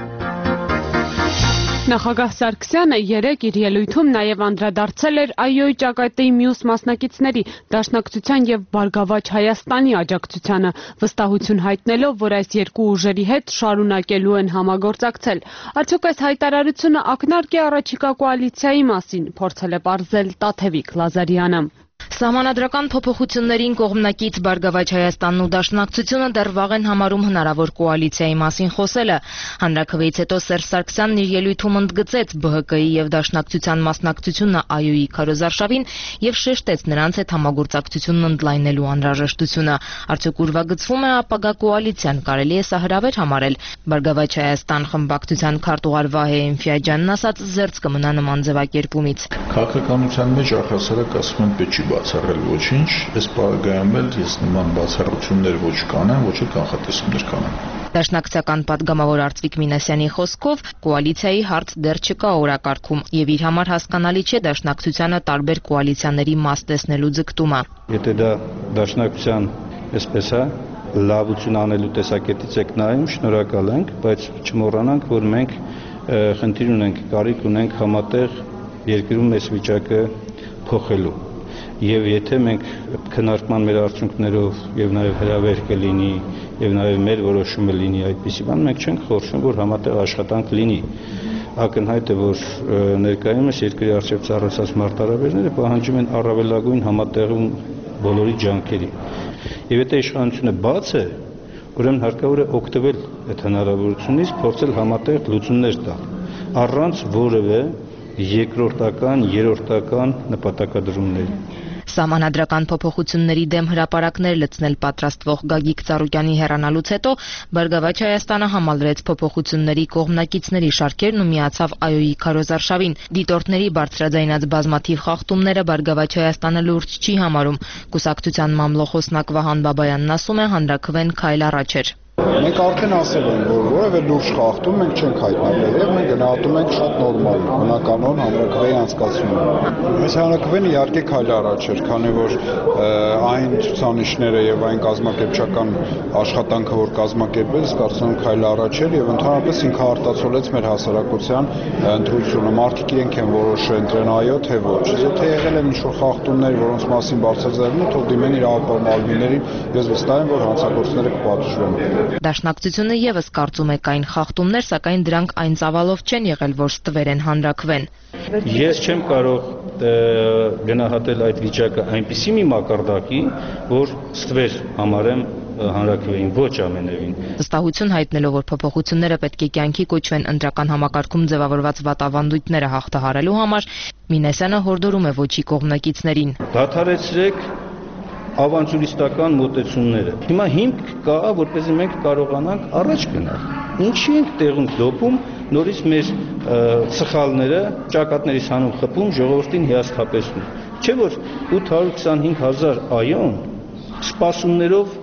[SPEAKER 1] Նախագահ Սարգսյանը երեկ իր ելույթում նաև անդրադարձել էր Այ Օ-ի ճակատի մյուս մասնակիցների Դաշնակցության եւ Բարգավաճ Հայաստանի աջակցությանը, վստահություն հայտնելով, որ այս երկու ուժերի հետ շարունակելու են համագործակցել։ Արդյոք այս հայտարարությունը ակնարկ է առաջիկա կոալիցիայի մասին, փորձել է պարզել Տաթևիկ Լազարյանը։
[SPEAKER 3] Սահմանադրական փոփոխություններին կողմնակից Բարգավաճ Հայաստանն ու Դաշնակցությունը դեռ վաղ են համարում հնարավոր կոալիցիայի մասին խոսելը։ Հանրաքվեից հետո Սերժ Սարգսյանն իր ելույթում ընդգծեց Բ Հ Կ-ի եւ Դաշնակցության մասնակցությունը Այ Օ-ի քարոզարշավին եւ շեշտեց նրանց հետ համագործակցությունն ընդլայնելու անհրաժեշտությունը։ Արդյոք ուրվագծվում է ապագա կոալիցիան, կարելի է սա հրավեր համարել։ Բարգավաճ Հայաստան խմբակցության քարտուղար Վահե Էնֆիաջյանն ասաց, զերծ կմնա նման ձևակերպումից։
[SPEAKER 24] Քաղաքականության մեջ առհասարակ ասում են պետք չի բացառել ոչինչ, այս պարագայում էլ ես նման բացառություններ ոչ կանեմ, ոչ էլ կանխատեսումներ կանեմ։
[SPEAKER 3] Դաշնակցական պատգամավոր Արծվիկ Մինասյանի խոսքով կոալիցիայի հարց դեռ չկա օրակարգում եւ իր համար հասկանալի չէ Դաշնակցությանը տարբեր կոալիցիաների մաս տեսնելու ձգտումը։
[SPEAKER 10] Եթե դա Դաշնակցության այսպես է լավություն անելու տեսակետից եք նայում, շնորհակալ ենք, բայց չմոռանանք, որ մենք խնդիր ունենք, կարիք ունենք համատեղ երկրում այս վիճակը փոխելու։ Եվ եթե մենք քննարկման մեր արդյունքներով եւ նաեւ հրավեր կլինի եւ նաեւ մեր որոշումը լինի այդպիսի բան, մենք չենք խորշում, որ համատեղ աշխատանք լինի։ Ակնհայտ է, որ ներկայումս երկրի առջև ծառայած մարտահրավերները պահանջում են առավելագույն համատեղում բոլորի ջանքերի։ Եվ եթե իշխանությունը բաց է, ուրեմն հարկավոր է օգտվել այդ հնարավորությունից, փորձել համատեղ լուծումներ տալ, առանց որևէ երկրորդական, երրորդական նպատակադրումների։
[SPEAKER 3] Սահմանադրական փոփոխությունների դեմ հրապարակներ լցնել պատրաստվող Գագիկ Ծառուկյանի հեռանալուց հետո Բարգավաճ Հայաստանը համալրեց փոփոխությունների կողմնակիցների շարքերն ու միացավ Այ Օ-ի քարոզարշավին։ Դիտորդների բարձրաձայնած բազմաթիվ խախտումները Բարգավաճ Հայաստանը լուրջ չի համարում։ Կուսակցության մամլոխոսնակ Վահան Բաբայանն ասում է, հանրաքվեն քայլ առաջ էր։
[SPEAKER 8] Մենք արդեն ասել ենք, որ որևէ լուրջ խախտում մենք չենք հայտնաբերել եւ մենք գնահատում ենք շատ նորմալ, բնականon հանրաքվեի անցկացումը։ Այս հանրաքվեն իհարկե քայլ առաջ էր, քանի որ այն ցուցանիշները եւ այն կազմակերպչական աշխատանքը, որ կազմակերպվեց, կարծում եմ քայլ առաջ էր եւ ընդհանրապես ինքը արտացոլեց մեր հասարակության ընտրությունը։ Մարդիկ իրենք են որոշել ընտրեն այո թե ոչ։ Եթե եղել են ինչ-որ խախտումներ, որոնց մասին բարձրաձայնում, թող դիմեն իրավապահ մարմիններին, ես վստահ եմ, որ հանցագործները կպատժվեն։
[SPEAKER 3] Դաշնակցությունը եւս կարծում է կային խախտումներ, սակայն դրանք այն ծավալով չեն եղել, որ ստվեր են հանրաքվեն։
[SPEAKER 10] Ես չեմ կարող գնահատել այդ վիճակը այնպիսի մի մակարդակի, որ ստվեր համարեմ հանրաքվեին, ոչ ամենևին։
[SPEAKER 3] Վստահություն հայտնելով, որ փոփոխությունները պետք է կյանքի կոչվեն ընտրական համակարգում ձևավորված վատավանդույթները հաղթահարելու համար, Մինասյանը հորդորում է ոչի կողմնակիցներին։
[SPEAKER 10] Դադարեցրեք ավանտյուրիստական մոտեցումները։ Հիմա հիմք կա, որպեսզի մենք կարողանանք առաջ գնալ։ Ինչի ենք տեղում դոպում, նորից մեր սխալները ճակատներից հանում խփում, ժողովրդին հիասթափեցնում։ Չէ՞ որ ութ հարյուր քսանհինգ հազար այոն սպասումներով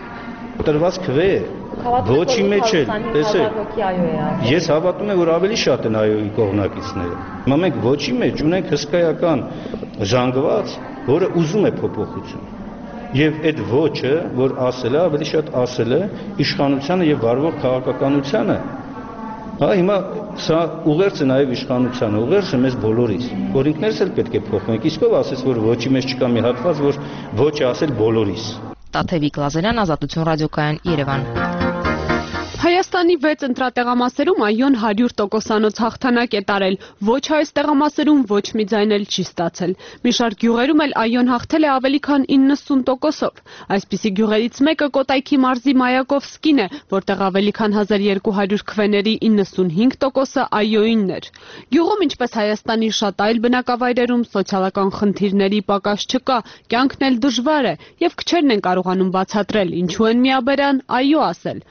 [SPEAKER 10] տրված քվե է։ Ոչի մեջ էլ, տեսեք։ Ես հավատում եմ, որ ավելի շատ են Այ Օ-ի կողմնակիցները։ Հիմա մենք ոչի մեջ ունենք հսկայական զանգված, որը ուզում է փոփոխություն։ Եվ այդ ոչը, որ ասել է, ավելի շատ ասել է իշխանությանը եւ վարվող քաղաքականությանը։ Հա, հիմա սա ուղերձ է նաեւ իշխանությանը, ուղերձ է մեզ բոլորիս, որ ինքներս էլ պետք է փոխենք։ Իսկ ով ասեց, որ ոչի մեջ չկա մի հատված, որ ոչ ասել բոլորիս։
[SPEAKER 3] Տաթևիկ Լազարյան, Ազատություն ռադիոկայան, Երևան։
[SPEAKER 1] Հայաստանի վեց ընտրատեղամասերում այոն հարյուր տոկոսանոց հաղթանակ է տարել, ոչ այս տեղամասերում ոչ մի ձայն էլ չի ստացել։ Մի շարք գյուղերում էլ այոն հաղթել է ավելի քան իննսուն տոկոսով։ Այսպիսի գյուղերից մեկը Կոտայքի մարզի Մայակովսկին է, որտեղ ավելի քան հազար երկու հարյուր քվեների իննսունհինգ տոկոսը այոյինն էր։ Գյուղում, ինչպես Հայաստանի շատ այլ բնակավայրերում, սոցիալական խնդիրների պակաս չկա, կյանքն էլ դժվար է, եւ քչերն են կարողանում բացատրել, ինչու են միաբերան այո ասել։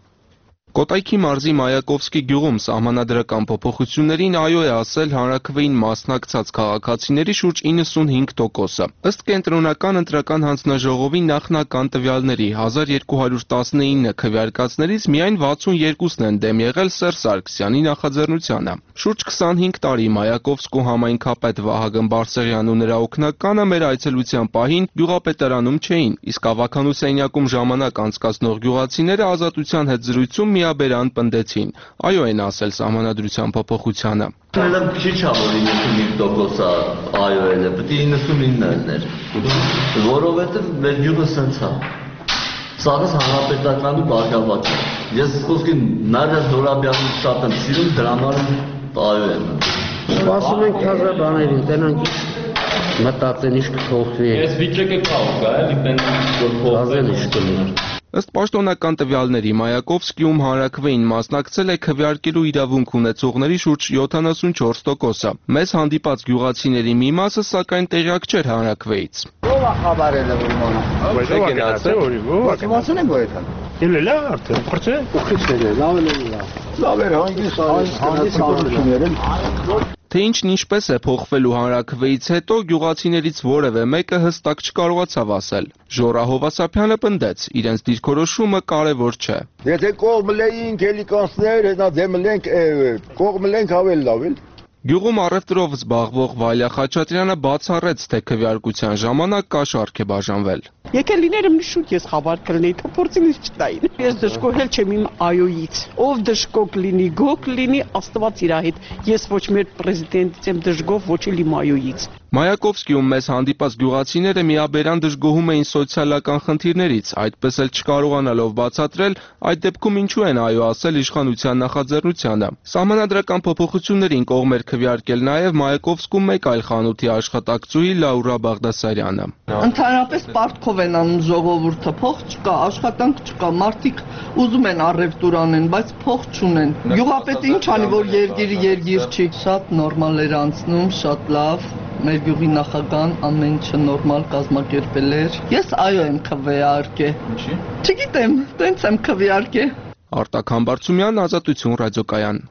[SPEAKER 11] Կոտայքի մարզի Մայակովսկի գյուղում սահմանադրական փոփոխություններին այո է ասել հանրաքվեին մասնակցած քաղաքացիների շուրջ իննսունհինգ տոկոսը։ Ըստ կենտրոնական ընտրական հանձնաժողովի նախնական տվյալների հազար երկու հարյուր տասնինը քվեարկածներից միայն վաթսունյոթն են դեմ եղել Սերժ Սարգսյանի նախաձեռնությանը։ Շուրջ քսանհինգ տարի Մայակովսկու համայնքապետ Վահագն Բարսեղյանն ու նրա օգնականը մեր այցելության պահին գյուղապետարանում չէին, իսկ ավագանու սենյակում ժամանակ անցկացնող գյուղացիները Ազատության հետ զրույցում միաբերան պնդեցին, այո են ասել սահմանադրության փոփոխությանը։
[SPEAKER 12] Մելը քիչ ա որ իննսունհինգ տոկոսը այո էլ է, պետք է իննսունինը լիներ, որովհետև մեր գյուղը սենց է։ Սաղս հանրապետականի բարգավաճ է։ Ես խոսքի Նարեզ Զորաբյանը շատ եմ սիրում, դրա համար այո եմ։
[SPEAKER 13] Սպասում ենք թազա բաներին, տենանք մտածեն ինչ կփոխվի։
[SPEAKER 12] Այս վիճակը կա ու գա էլի տենանք որ փոխվեն ինչ կլինի։
[SPEAKER 11] Ըստ պաշտոնական տվյալների Մայակովսկիում հանրաքվեին մասնակցել է քվեարկելու իրավունք ունեցողների շուրջ յոթանասունչորս տոկոսը։ Մեզ հանդիպած գյուղացիների մի մասը սակայն տեղյակ չէր հանրաքվեից։
[SPEAKER 13] Ո՞վ է խաբարելը ուրմանը։
[SPEAKER 4] Բայց ո՞վ է գնացել, ո՞վ է
[SPEAKER 13] Ո՞վ է գոյթան։
[SPEAKER 4] Էլ լավ արդեն, փրկե։
[SPEAKER 13] Ուխիցներ է, լավ է լավ։ Լավ էր հանգիստ հանգիստ հարություններ են։
[SPEAKER 11] Թե ինչն ինչպես է փոխվելու հանրաքվեից հետո գյուղացիներից որևէ մեկը հստակ չկարողացավ ասել։ Ժորա Հովասափյանը պնդեց, իրենց դիրքորոշումը կարևոր չէ։
[SPEAKER 13] Եթե կողմլեինք էլի կանցներ, հետո դեմլենք կողմլենք ավել լավ էլ։
[SPEAKER 11] Գյուղում առևտրով զբաղվող Վալյա Խաչատրյանը բացառեց, թե քվեարկության ժամանակ կաշառք է բաժանվել։
[SPEAKER 14] Եկել լիներ մի շուտ ես խաբար կլինեի, թե փորձին ինձ չտային։ Ես դժգոհել չեմ իմ այոյից։ Ով դժգոհ լինի, գոհ լինի, Աստված իր հետ։ Ես ոչ մեր պրեզիդենտից եմ դժգոհ, ոչ էլ իմ այոյից։
[SPEAKER 11] Մայակովսկիում մեզ հանդիպած գյուղացիները միաբերան դժգոհում էին սոցիալական խնդիրներից, այդպես էլ չկարողանալով բացատրել, այդ դեպքում ինչու են այո ասել իշխանության նախաձեռնությանը։ Սահմանադրական փոփոխություններին կողմ էր քվեարկել նաև Մայակովսկու մեկ այլ խանութի աշխատակցուհի Լաուրա Բաղդասարյանը։
[SPEAKER 15] Ընդհանրապես պարտքով են անում ժողովուրդը, փող չկա, աշխատանք չկա, մարդիկ ուզում են առևտուր անեն, բայց փող չունեն։ Գյուղապետը ինչ անի, որ երգիրը երգիր չի, շատ նորմալ էր անցնում, շատ լավ։ Մեր գյուղի նախագահան ամեն ինչը նորմալ կազմակերպել էր։ Ես այո եմ քվեարկե։ Ինչի՞։ Չգիտեմ, տենց եմ քվեարկե։
[SPEAKER 11] Արտակ Համբարձումյան, Ազատություն ռադիոկայան։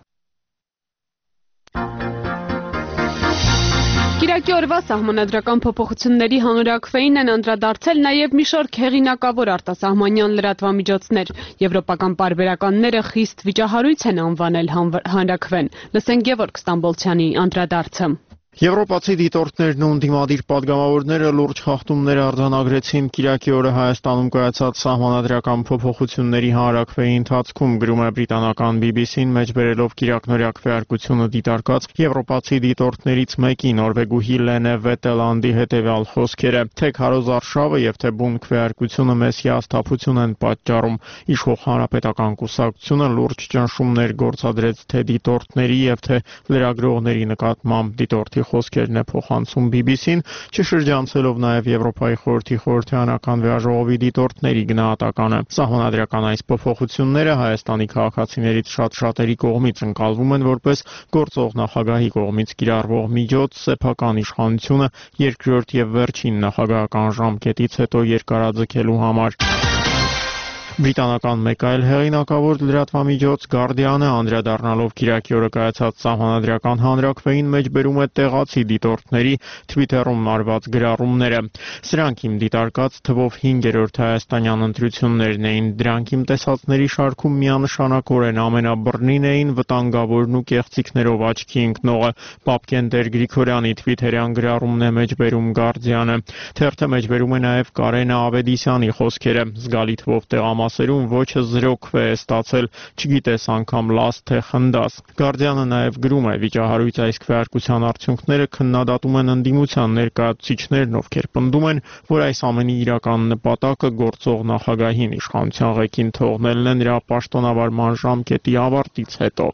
[SPEAKER 1] Կիրակի օրվա սահմանադրական փոփոխությունների հանրաքվեին են անդրադարձել նաև մի շարք հեղինակավոր արտասահմանյան լրատվամիջոցներ։ Եվրոպական պարբերականները խիստ վիճահարույց են անվանել հանրաքվեն։ Լսենք Գևորգ Ստամբոլցյանի անդրադարձը։
[SPEAKER 16] Եվրոպացի դիտորդներն ու ընդդիմադիր պատգամավորները լուրջ խախտումներ արձանագրեցին Կիրակի օրը Հայաստանում կայացած սահմանադրական փոփոխությունների հանրաքվեի ընթացքում, գրում է բրիտանական բի բի սին, մեջբերելով Կիրակնօրյա քվեարկությունը դիտարկած եվրոպացի դիտորդներից մեկի նորվեգուհի Լենե Վետելանդի հետևյալ խոսքերը. թե քարոզարշավը եւ թե բուն քվեարկությունը մեզ հիասթափություն են պատճառում։ Իշխող հանրապետական կուսակցությունը լուրջ ճնշումներ գործադրեց թե դիտորդների եւ թե լրագրողների նկատմամբ։ Դիտորդի խոսքերն է փոխանցում բի բի սին, չշրջանցելով նաև Եվրոպայի խորհրդի խորհրդարանական վեաժողովի դիտորդների գնահատականը։ Սահմանադրական այս փոփոխությունները Հայաստանի քաղաքացիներից շատ շատերի կողմից ընկալվում են որպես գործող նախագահի կողմից կիրառվող միջոց սեփական իշխանությունը երկրորդ եւ վերջին նախագահական ժամկետից հետո երկարաձգելու համար։ Բրիտանական մեկ այլ հեղինակավոր լրատվամիջոց Guardian-ը անդրադառնալով Կիրակի օրը կայացած սահմանադրական հանրաքվեին մեջբերում է տեղացի դիտորդների Twitter-ում արված գրառումները։ Սրանք իմ դիտարկած թվով հինգերորդ հայաստանյան ընտրություններն էին։ Դրանք իմ տեսածների շարքում միանշանակորեն ամենաբռնին էին, վտանգավորն ու կեղծիքներով աչքի ընկնողը։ Պապկենտեր Գրիգորյանի Twitter-յան գրառումն է մեջբերում Guardian-ը։ Թերթը մեջբերում է նաև Կարենա Ավետիսյանի խոսքերը։ Զգալի թվով տեղամ թաղամասերում ոչը զրո քվե է ստացել, չգիտես անգամ լաց թե խնդաս։ Գարդիանը նաև գրում է, վիճահարույց այս քվեարկության արդյունքները քննադատում են ընդդիմության ներկայացուցիչներն, ովքեր պնդում են, որ այս ամենի իրական նպատակը գործող նախագահին իշխանության ղեկին թողնելն է նրա պաշտոնավարման ժամկետի ավարտից հետո։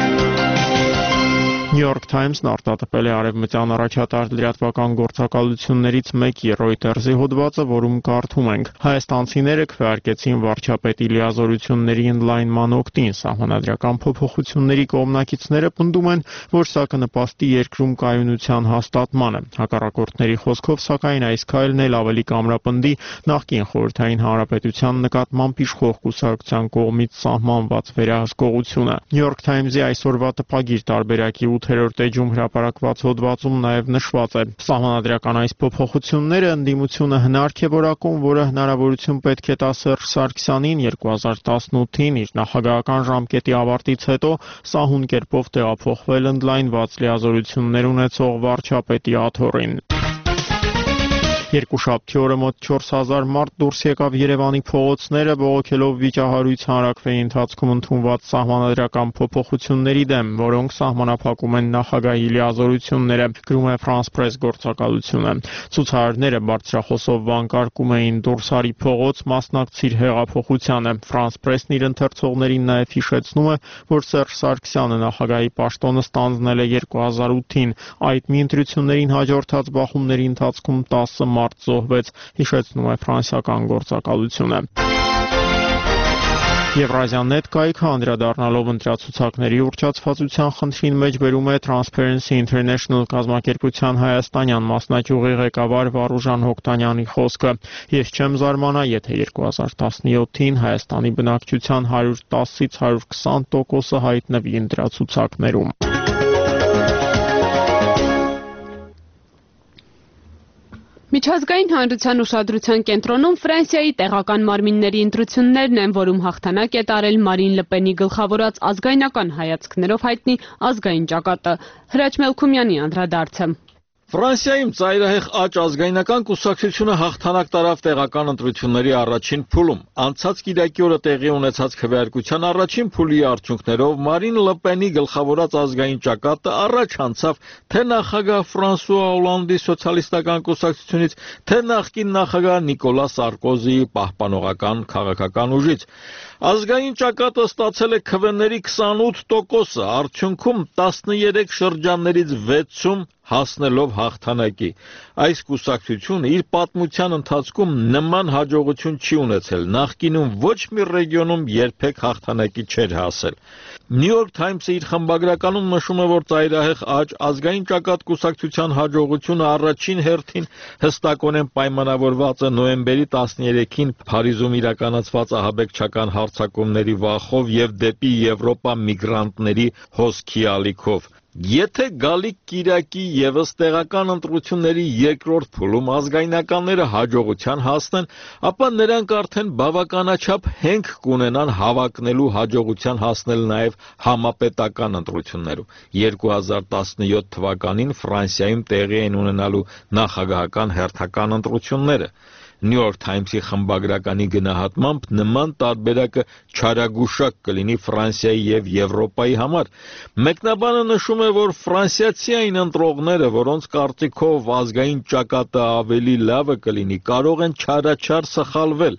[SPEAKER 16] New York Times-ն արտատպել է արևմտյան առաջատար լրատվական գործակալություններից մեկի Reuters-ի հոդվածը, որում կարդում ենք. Հայաստանցիները քվեարկեցին վարչապետի լիազորությունների ընդլայնման օգտին, սահմանադրական փոփոխությունների կողմնակիցները պնդում են, որ սա կնպաստի երկրում կայունության հաստատմանը։ Հակառակորդների խոսքով, սակայն այս քայլն էլ ավելի կամրապնդի նախկին խորհրդային հանրապետության նկատմամբ իշխող կուսակցության կողմից սահմանված վերահսկողությունը։ New York Times-ի այսօրվա տպագիր տարբերակի ութերորդ էջում հրապարակված հոդվածում նաև նշված է. Սահմանադրական այս փոփոխությունները ընդդիմությունը հնարք է որակում, որը հնարավորություն պետք է տա Սերժ Սարգսյանին երկու հազար տասնութին իր նախագահական ժամկետի ավարտից հետո սահուն կերպով տեղափոխվել ընդլայնված լիազորություններ ունեցող վարչապետի աթոռին։ Երկուշաբթի օրը մոտ չորս հազար մարդ դուրս եկավ Երևանի փողոցները, բողոքելով վիճահարույց հանրաքվեի ընթացքում ընդունված սահմանադրական փոփոխությունների դեմ, որոնք սահմանափակում են նախագահի լիազորությունները, գրում է France Press գործակալությունը։ Ցուցարարները բարձրախոսով վանկարկում էին «Դուրս արի փողոց, մասնակցիր հեղափոխությանը»։ France Press-ն իր ընթերցողներին նաև հիշեցնում է, որ Սերժ Սարգսյանը նախագահի պաշտոնը ստանձնել է երկու հազար ութին, այդ մի ընտրություններին հաջորդած բախումների ընթացքում տասը մարդ զոհվեց, հիշեցնում է ֆրանսիական գործակալությունը։ Եվրազիան նետ կայքը անդրադառնալով ընտրացուցակների ուռճացվածության խնդրին մեջ բերում է Transparency International կազմակերպության հայաստանյան մասնաճյուղի ղեկավար Վարուժան Հոկտանյանի խոսքը. Ես չեմ զարմանա, եթե երկու հազար տասնյոթին Հայաստանի բնակչության հարյուր տասից հարյուր քսան տոկոսը հայտնվի ընտրացուցակներում։
[SPEAKER 1] Միջազգային հանրության ուշադրության կենտրոնում Ֆրանսիայի տեղական մարմինների ընտրություններն են, որում հաղթանակ է տարել Մարին Լպենի գլխավորած ազգայնական հայացքներով հայտնի ազգային ճակատը։ Հրաչ Մելքումյանի անդրադարձը։
[SPEAKER 6] Ֆրանսիայում ծայրահեղ աճ ազգայնական կուսակցությունը հաղթանակ տարավ տեղական ընտրությունների առաջին փուլում։ Անցած կիրակի օրը տեղի ունեցած քվեարկության առաջին փուլի արդյունքներով Մարին Լպենի գլխավորած ազգային ճակատը առաջ անցավ թե նախագահ Ֆրանսուଆ Օլանդի սոցիալիստական կուսակցությունից, թե նախկին նախագահ Նիկոլա Սարկոզիի պահպանողական քաղաքական ուժից։ Ազգային ճակատը ստացել է քվեների քսանութ տոկոսը, արդյունքում տասներեք շրջաններից վեցում հասնելով հաղթանակի։ Այս կուսակցությունը իր պատմության ընթացքում նման հաջողություն չի ունեցել, նախկինում ոչ մի ռեգիոնում երբեք հաղթանակի չէր հասել։ New York Times-ը իր խմբագրականում նշում է, որ ծայրահեղ աճ ազգային ճակատ կուսակցության հաջողությունը առաջին հերթին հստակորեն պայմանավորված է նոյեմբերի տասներեքին Փարիզում իրականացված ահաբեկչական հարձակումների վախով եւ դեպի Եվրոպա միգրանտների հոսքի ալիքով։ Եթե գալիք կիրակի եւս տեղական ընտրությունների երկրորդ փուլում ազգայնականները հաջողության հասնեն, ապա նրանք արդեն բավականաչափ հենք կունենան հավակնելու հաջողության հասնել նաեւ համապետական ընտրություններում։ երկու հազար տասնյոթ թվականին Ֆրանսիայում տեղի են ունենալու նախագահական հերթական ընտրությունները։ New York Times-ի խմբագրականի գնահատմամբ նման տարբերակը չարագուշակ կլինի Ֆրանսիայի եւ Եվրոպայի համար։ Մեկնաբանը նշում է, որ ֆրանսիացիային ընտրողները, որոնց կարծիքով ազգային ճակատը ավելի լավը կլինի, կարող են չարաչար սխալվել։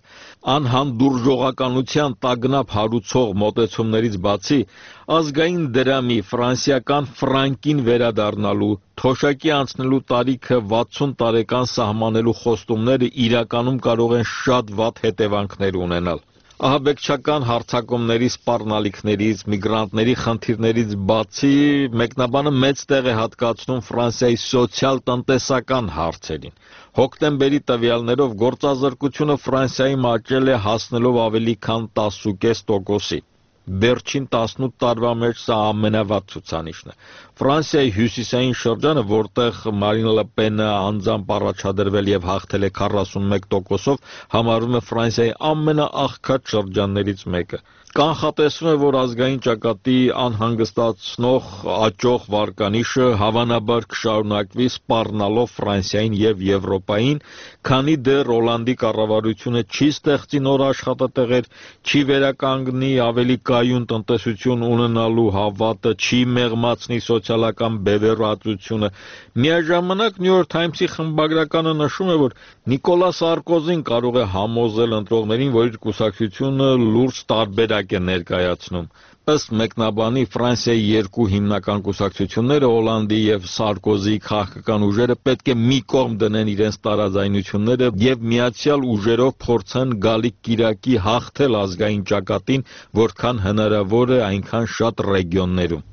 [SPEAKER 6] Անհանդուրժողականության տագնապ հարուցող մոտեցումներից բացի, ազգային դրամի ֆրանսիական ֆրանկին վերադառնալու, թոշակի անցնելու տարիքը վաթսուն տարեկան սահմանելու խոստումները իրականում կարող են շատ վատ հետևանքներ ունենալ։ Ահաբեկչական հարձակումների սպառնալիքներից, միգրանտների խնդիրներից բացի, մեկնաբանը մեծ տեղ է հատկացնում Ֆրանսիայի սոցիալ-տնտեսական հարցերին։ Հոկտեմբերի տվյալներով գործազրկությունը Ֆրանսիայում աճել է հասնելով ավելի քան տասնութ տոկոսի։ Վերջին տասնութ տարվա մեջ սա ամենավատ ցուցանիշն է։ Ֆրանսիայի հյուսիսային շրջանը, որտեղ Մարին Լպենը անձամբ առաջադրվել եւ հաղթել է քառասունմեկ տոկոսով, համարվում է Ֆրանսիայի ամենաաղքատ շրջաններից մեկը։ կանխատեսվում է, որ ազգային ճակատի անհանգստացնող աճող վարկանիշը հավանաբար կշարունակվի սպառնալով Ֆրանսիային եւ Եվրոպային, քանի դեռ Հոլանդի կառավարությունը չի ստեղծի նոր աշխատատեղեր, չի վերականգնի ավելի կայուն տնտեսություն ունենալու հավատը, չի մեղմացնի սոցիալական բևեռացությունը։ Միաժամանակ New York Times-ի խմբագրականը նշում է, որ Նիկոլա Սարկոզին կարող է համոզել ընտրողներին, որ իր կուսակցությունը լուրջ տարբերակ է ներկայացնում։ Ըստ մեկնաբանի, Ֆրանսիայի երկու հիմնական կուսակցությունները, Հոլանդի եւ Սարկոզիի քաղաքական ուժերը պետք է մի կողմ դնեն իրենց տարաձայնությունները եւ միացյալ ուժերով փորձեն գալիք կիրակի հաղթել ազգային ճակատին, որքան հնարավոր է այնքան շատ ռեգիոններում։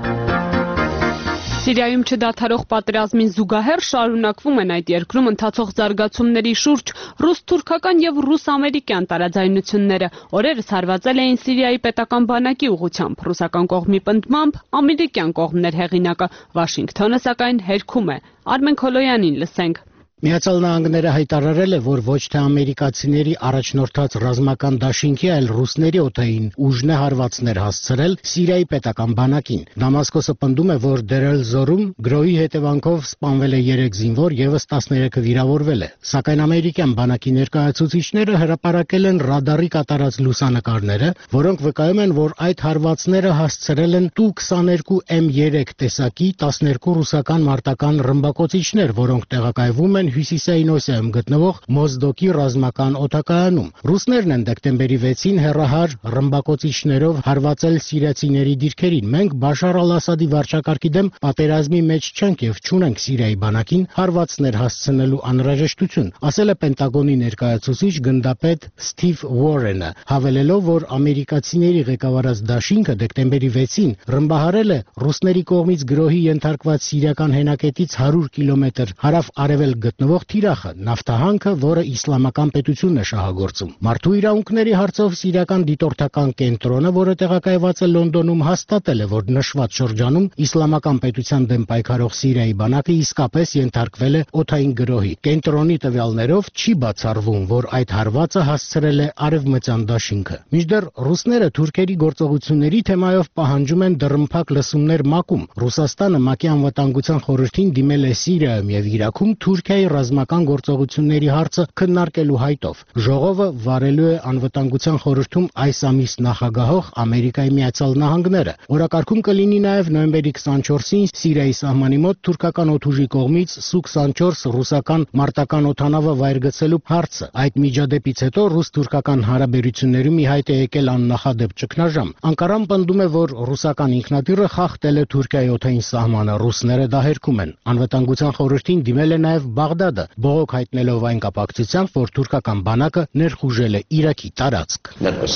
[SPEAKER 1] Սիրիայում չդադարող պատերազմին զուգահեռ շարունակվում են այդ երկրում ընթացող զարգացումների շուրջ ռուս-թուրքական եւ ռուս-ամերիկյան տարաձայնությունները։ Օրերս հարվածել էին Սիրիայի պետական բանակի ուղղությամբ։ Ռուսական կողմի պնդմամբ ամերիկյան կողմն էր հեղինակը։ Վաշինգտոնը սակայն հերքում է։ Արմեն Քոլոյանին լսենք։
[SPEAKER 17] Միացյալ Նահանգները հայտարարել է, որ ոչ թե ամերիկացիների առաջնորդած ռազմական դաշինքի, այլ ռուսների օդային ուժն է հարվածներ հասցրել Սիրիայի պետական բանակին։ Դամասկոսը պնդում է, որ Դեր Էլ-Զորում գրոհի հետևանքով սպանվել է երեք զինվոր, ևս տասներեքը վիրավորվել է։ Սակայն ամերիկյան բանակի ներկայացուցիչները հրապարակել են ռադարի կատարած լուսանկարները, որոնք վկայում են, որ այդ հարվածները հասցրել են Տու քսաներկու Էմ երեք տեսակի տասներկու ռուսական մարտական ռմբակոծիչներ, որոնք տեղակայվում են Հյուսիսային Օսիայում գտնվող Մոզդոկի ռազմական օդակայանում։ Ռուսներն են դեկտեմբերի վեցին հեռահար ռմբակոծիչներով հարվածել սիրիացիների դիրքերին։ Մենք Բաշար Ալ-Ասադի վարչակարգի դեմ պատերազմի մեջ չենք եւ չունենք Սիրիայի բանակին հարվածներ հասցնելու անհրաժեշտություն, ասել է Պենտագոնի ներկայացուցիչ գնդապետ Սթիվ Ուորենը, հավելելով, որ ամերիկացիների ղեկավարած դաշինքը դեկտեմբերի վեցին ռմբահարել է ռուսների կողմից գրոհի ենթարկված սիրիական հենակետից հարյուր կիլոմետր հարավ-արևելք գտնվող թիրախը, նավթահանքը, որը իսլամական պետությունն է շահագործում։ Մարդու իրավունքների հարցով սիրիական դիտորդական կենտրոնը, որը տեղակայված է Լոնդոնում, հաստատել է, որ նշված շրջանում իսլամական պետության դեմ պայքարող Սիրիայի բանակը իսկապես ենթարկվել է օդային գրոհի։ Կենտրոնի տվյալներով չի բացառվում, որ այդ հարվածը հասցրել է արևմտյան դաշինքը։ Մինչդեռ ռուսները թուրքերի գործողությունների թեմայով պահանջում են դռնփակ լսումներ ՄԱԿ-ում։ Ռուսաստանը ՄԱԿ-ի անվտանգության խորհրդին դիմել է Սիրիայում եւ Իրաքում Թուրքիայի ռազմական գործողությունների հարցը քննարկելու հայտով։ Ժողովը վարելու է անվտանգության խորհրդում այս ամիս նախագահող Ամերիկայի Միացյալ Նահանգները։ Օրակարգում կլինի նաև նոյեմբերի քսանչորսին Սիրիայի սահմանի մոտ թուրքական օդուժի կողմից Սու քսանչորս ռուսական մարտական օդանավը վայր գցելու հարցը։ Այդ միջադեպից հետո ռուս-թուրքական հարաբերություններում ի հայտ է եկել աննախադեպ ճգնաժամ։ Անկարան պնդում է, որ ռուսական ինքնաթիռը խախտել է Թուրքիայի օդային սահմանը, ռուսները դա հերքում են։ Անվտանգության խորհրդին դիմել է նաև Բաղդադը, բողոք հայտնելով այն կապակցությամբ, որ թուրքական բանակը ներխուժել է Իրաքի տարածք։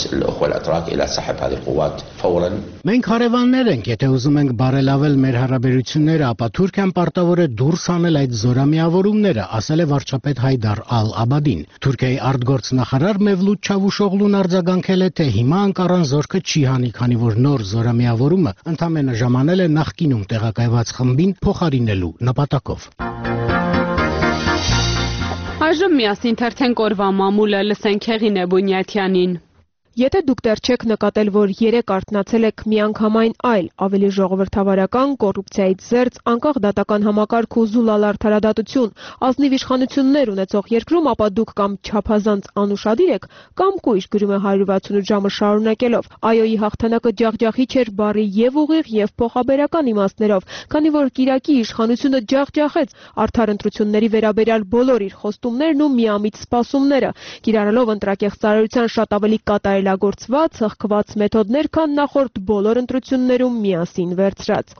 [SPEAKER 17] Մենք հարևաններ ենք, եթե ուզում ենք բարելավել մեր հարաբերությունները, ապա Թուրքիան պարտավոր է դուրս հանել այդ զորամիավորումները, ասել է վարչապետ Հայդար Ալ-Աբադին։ Թուրքիայի արտգործնախարար Մևլութ Չավուշօղլուն արձագանքել է, թե հիմա Անկարան զորքը չի հանի, քանի որ նոր զորամիավորումը ընդամենը ժամանել է նախկինում տեղակայված խմբին փոխարինելու նպատակով։
[SPEAKER 1] Այժմ միասին թերթենք օրվա մամուլը, լսենք Հեղինե Բունյաթյանին։
[SPEAKER 18] Եթե դուք դեռ չեք նկատել, որ երեք արթնացել եք միանգամայն այլ, ավելի ժողովրդավարական, կոռուպցիայից զերծ, անկախ դատական համակարգ ու զուլալ արդարադատություն, ազնիվ իշխանություններ ունեցող երկրում, ապա դուք կամ չափազանց անուշադիր եք, կամ կույր, գրում է հարյուր վաթսունութ ժամը շարունակելով։ Այոյի հաղթանակը ջախջախիչ էր բառի եւ ուղիղ եւ փոխաբերական իմաստներով, քանի որ Կիրակի իշխանությունը ջախջախեց արդար ընտրությունների վերաբերյալ բոլոր իր խոստումներն ու միամիտ սպասումները, կիրառելով ընտրակեղծ ծառայության շատ ավելի կատարել գործված, հղկված մեթոդներ, քան նախորդ բոլոր ընտրություններում միասին վերցրած։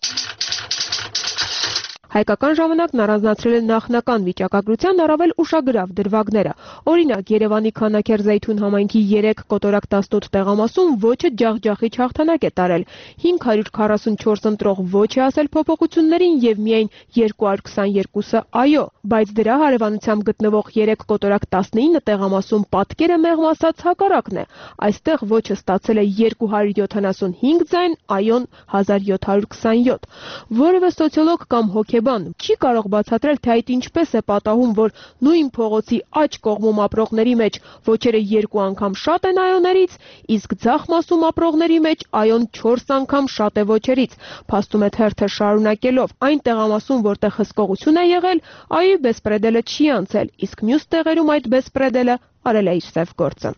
[SPEAKER 18] Հայկական ժամանակն առանձնացրել է նախնական վիճակագրության առավել ուշագրավ դրվագները։ Օրինակ, Երևանի Քանաքեր-Զեյթուն համայնքի երեք կոտորակ տասնութ տեղամասում ոչը ջախջախիչ հաղթանակ է տարել։ հինգ հարյուր քառասունչորս ընտրող ոչ է ասել փոփոխություններին եւ միայն երկու հարյուր քսաներկուսը այո, բայց դրա հարևանությամբ գտնվող երեք կոտորակ տասնինը տեղամասում պատկերը մեղմ ասած հակառակն է։ Այստեղ ոչը ստացել է երկու հարյուր յոթանասունհինգ ձայն, այոն հազար յոթ հարյուր քսանյոթ։ Որևէ սոցիոլոգ կամ հոգեբան հոգեբան չի կարող բացատրել, թե այդ ինչպես է պատահում, որ նույն փողոցի աջ կողմում ապրողների մեջ ոչերը երկու անգամ շատ են այոներից, իսկ ձախ մասում ապրողների մեջ այոն չորս անգամ շատ է ոչերից։ Փաստում է թերթը շարունակելով, այն տեղամասում, որտեղ հսկողություն է եղել, այոյի բեսպրեդելը չի անցել, իսկ մյուս տեղերում այդ բեսպրեդելը արել է իր սև գործը։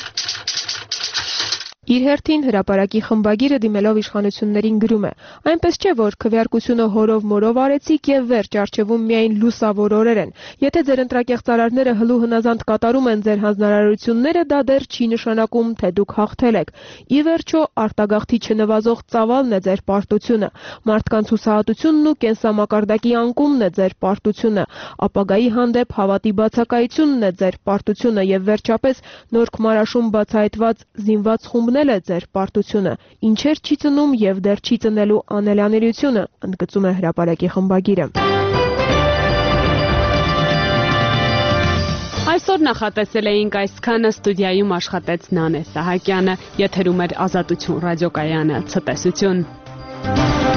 [SPEAKER 18] Իր հերթին հրապարակի խմբագիրը դիմելով իշխանություններին գրում է. այնպես չէ, որ քվեարկությունը հորով մորով արեցիք եւ վերջ արժևում միայն լուսավոր օրեր են։ Եթե ձեր ընտրակեղծարարները հլու հնազանդ կատարում են ձեր հանձնարարությունները, դա դեռ չի նշանակում, թե դուք հաղթել եք։ Ի վերջո, արտագաղթի չնվազող ծավալն է ձեր պարտությունը։ Մարդկանց հուսահատությունն ու կենսամակարդակի անկումն է ձեր պարտությունը։ Ապագայի հանդեպ հավատի բացակայությունն է ձեր պարտությունը եւ վերջապես նորք մարաշում բացահայտված զինված խումբ է ձեր պարտությունը, ինչեր չի ծնում եւ դեռ չի ծնելու անելանելիությունը, ընդգծում է հրապարակի խմբագիրը։
[SPEAKER 1] Այսօր նախատեսել էինք այսքանը, ստուդիայում աշխատեց Նանե Սահակյանը, եթերում էր Ազատություն ռադիոկայանը, ցտեսություն։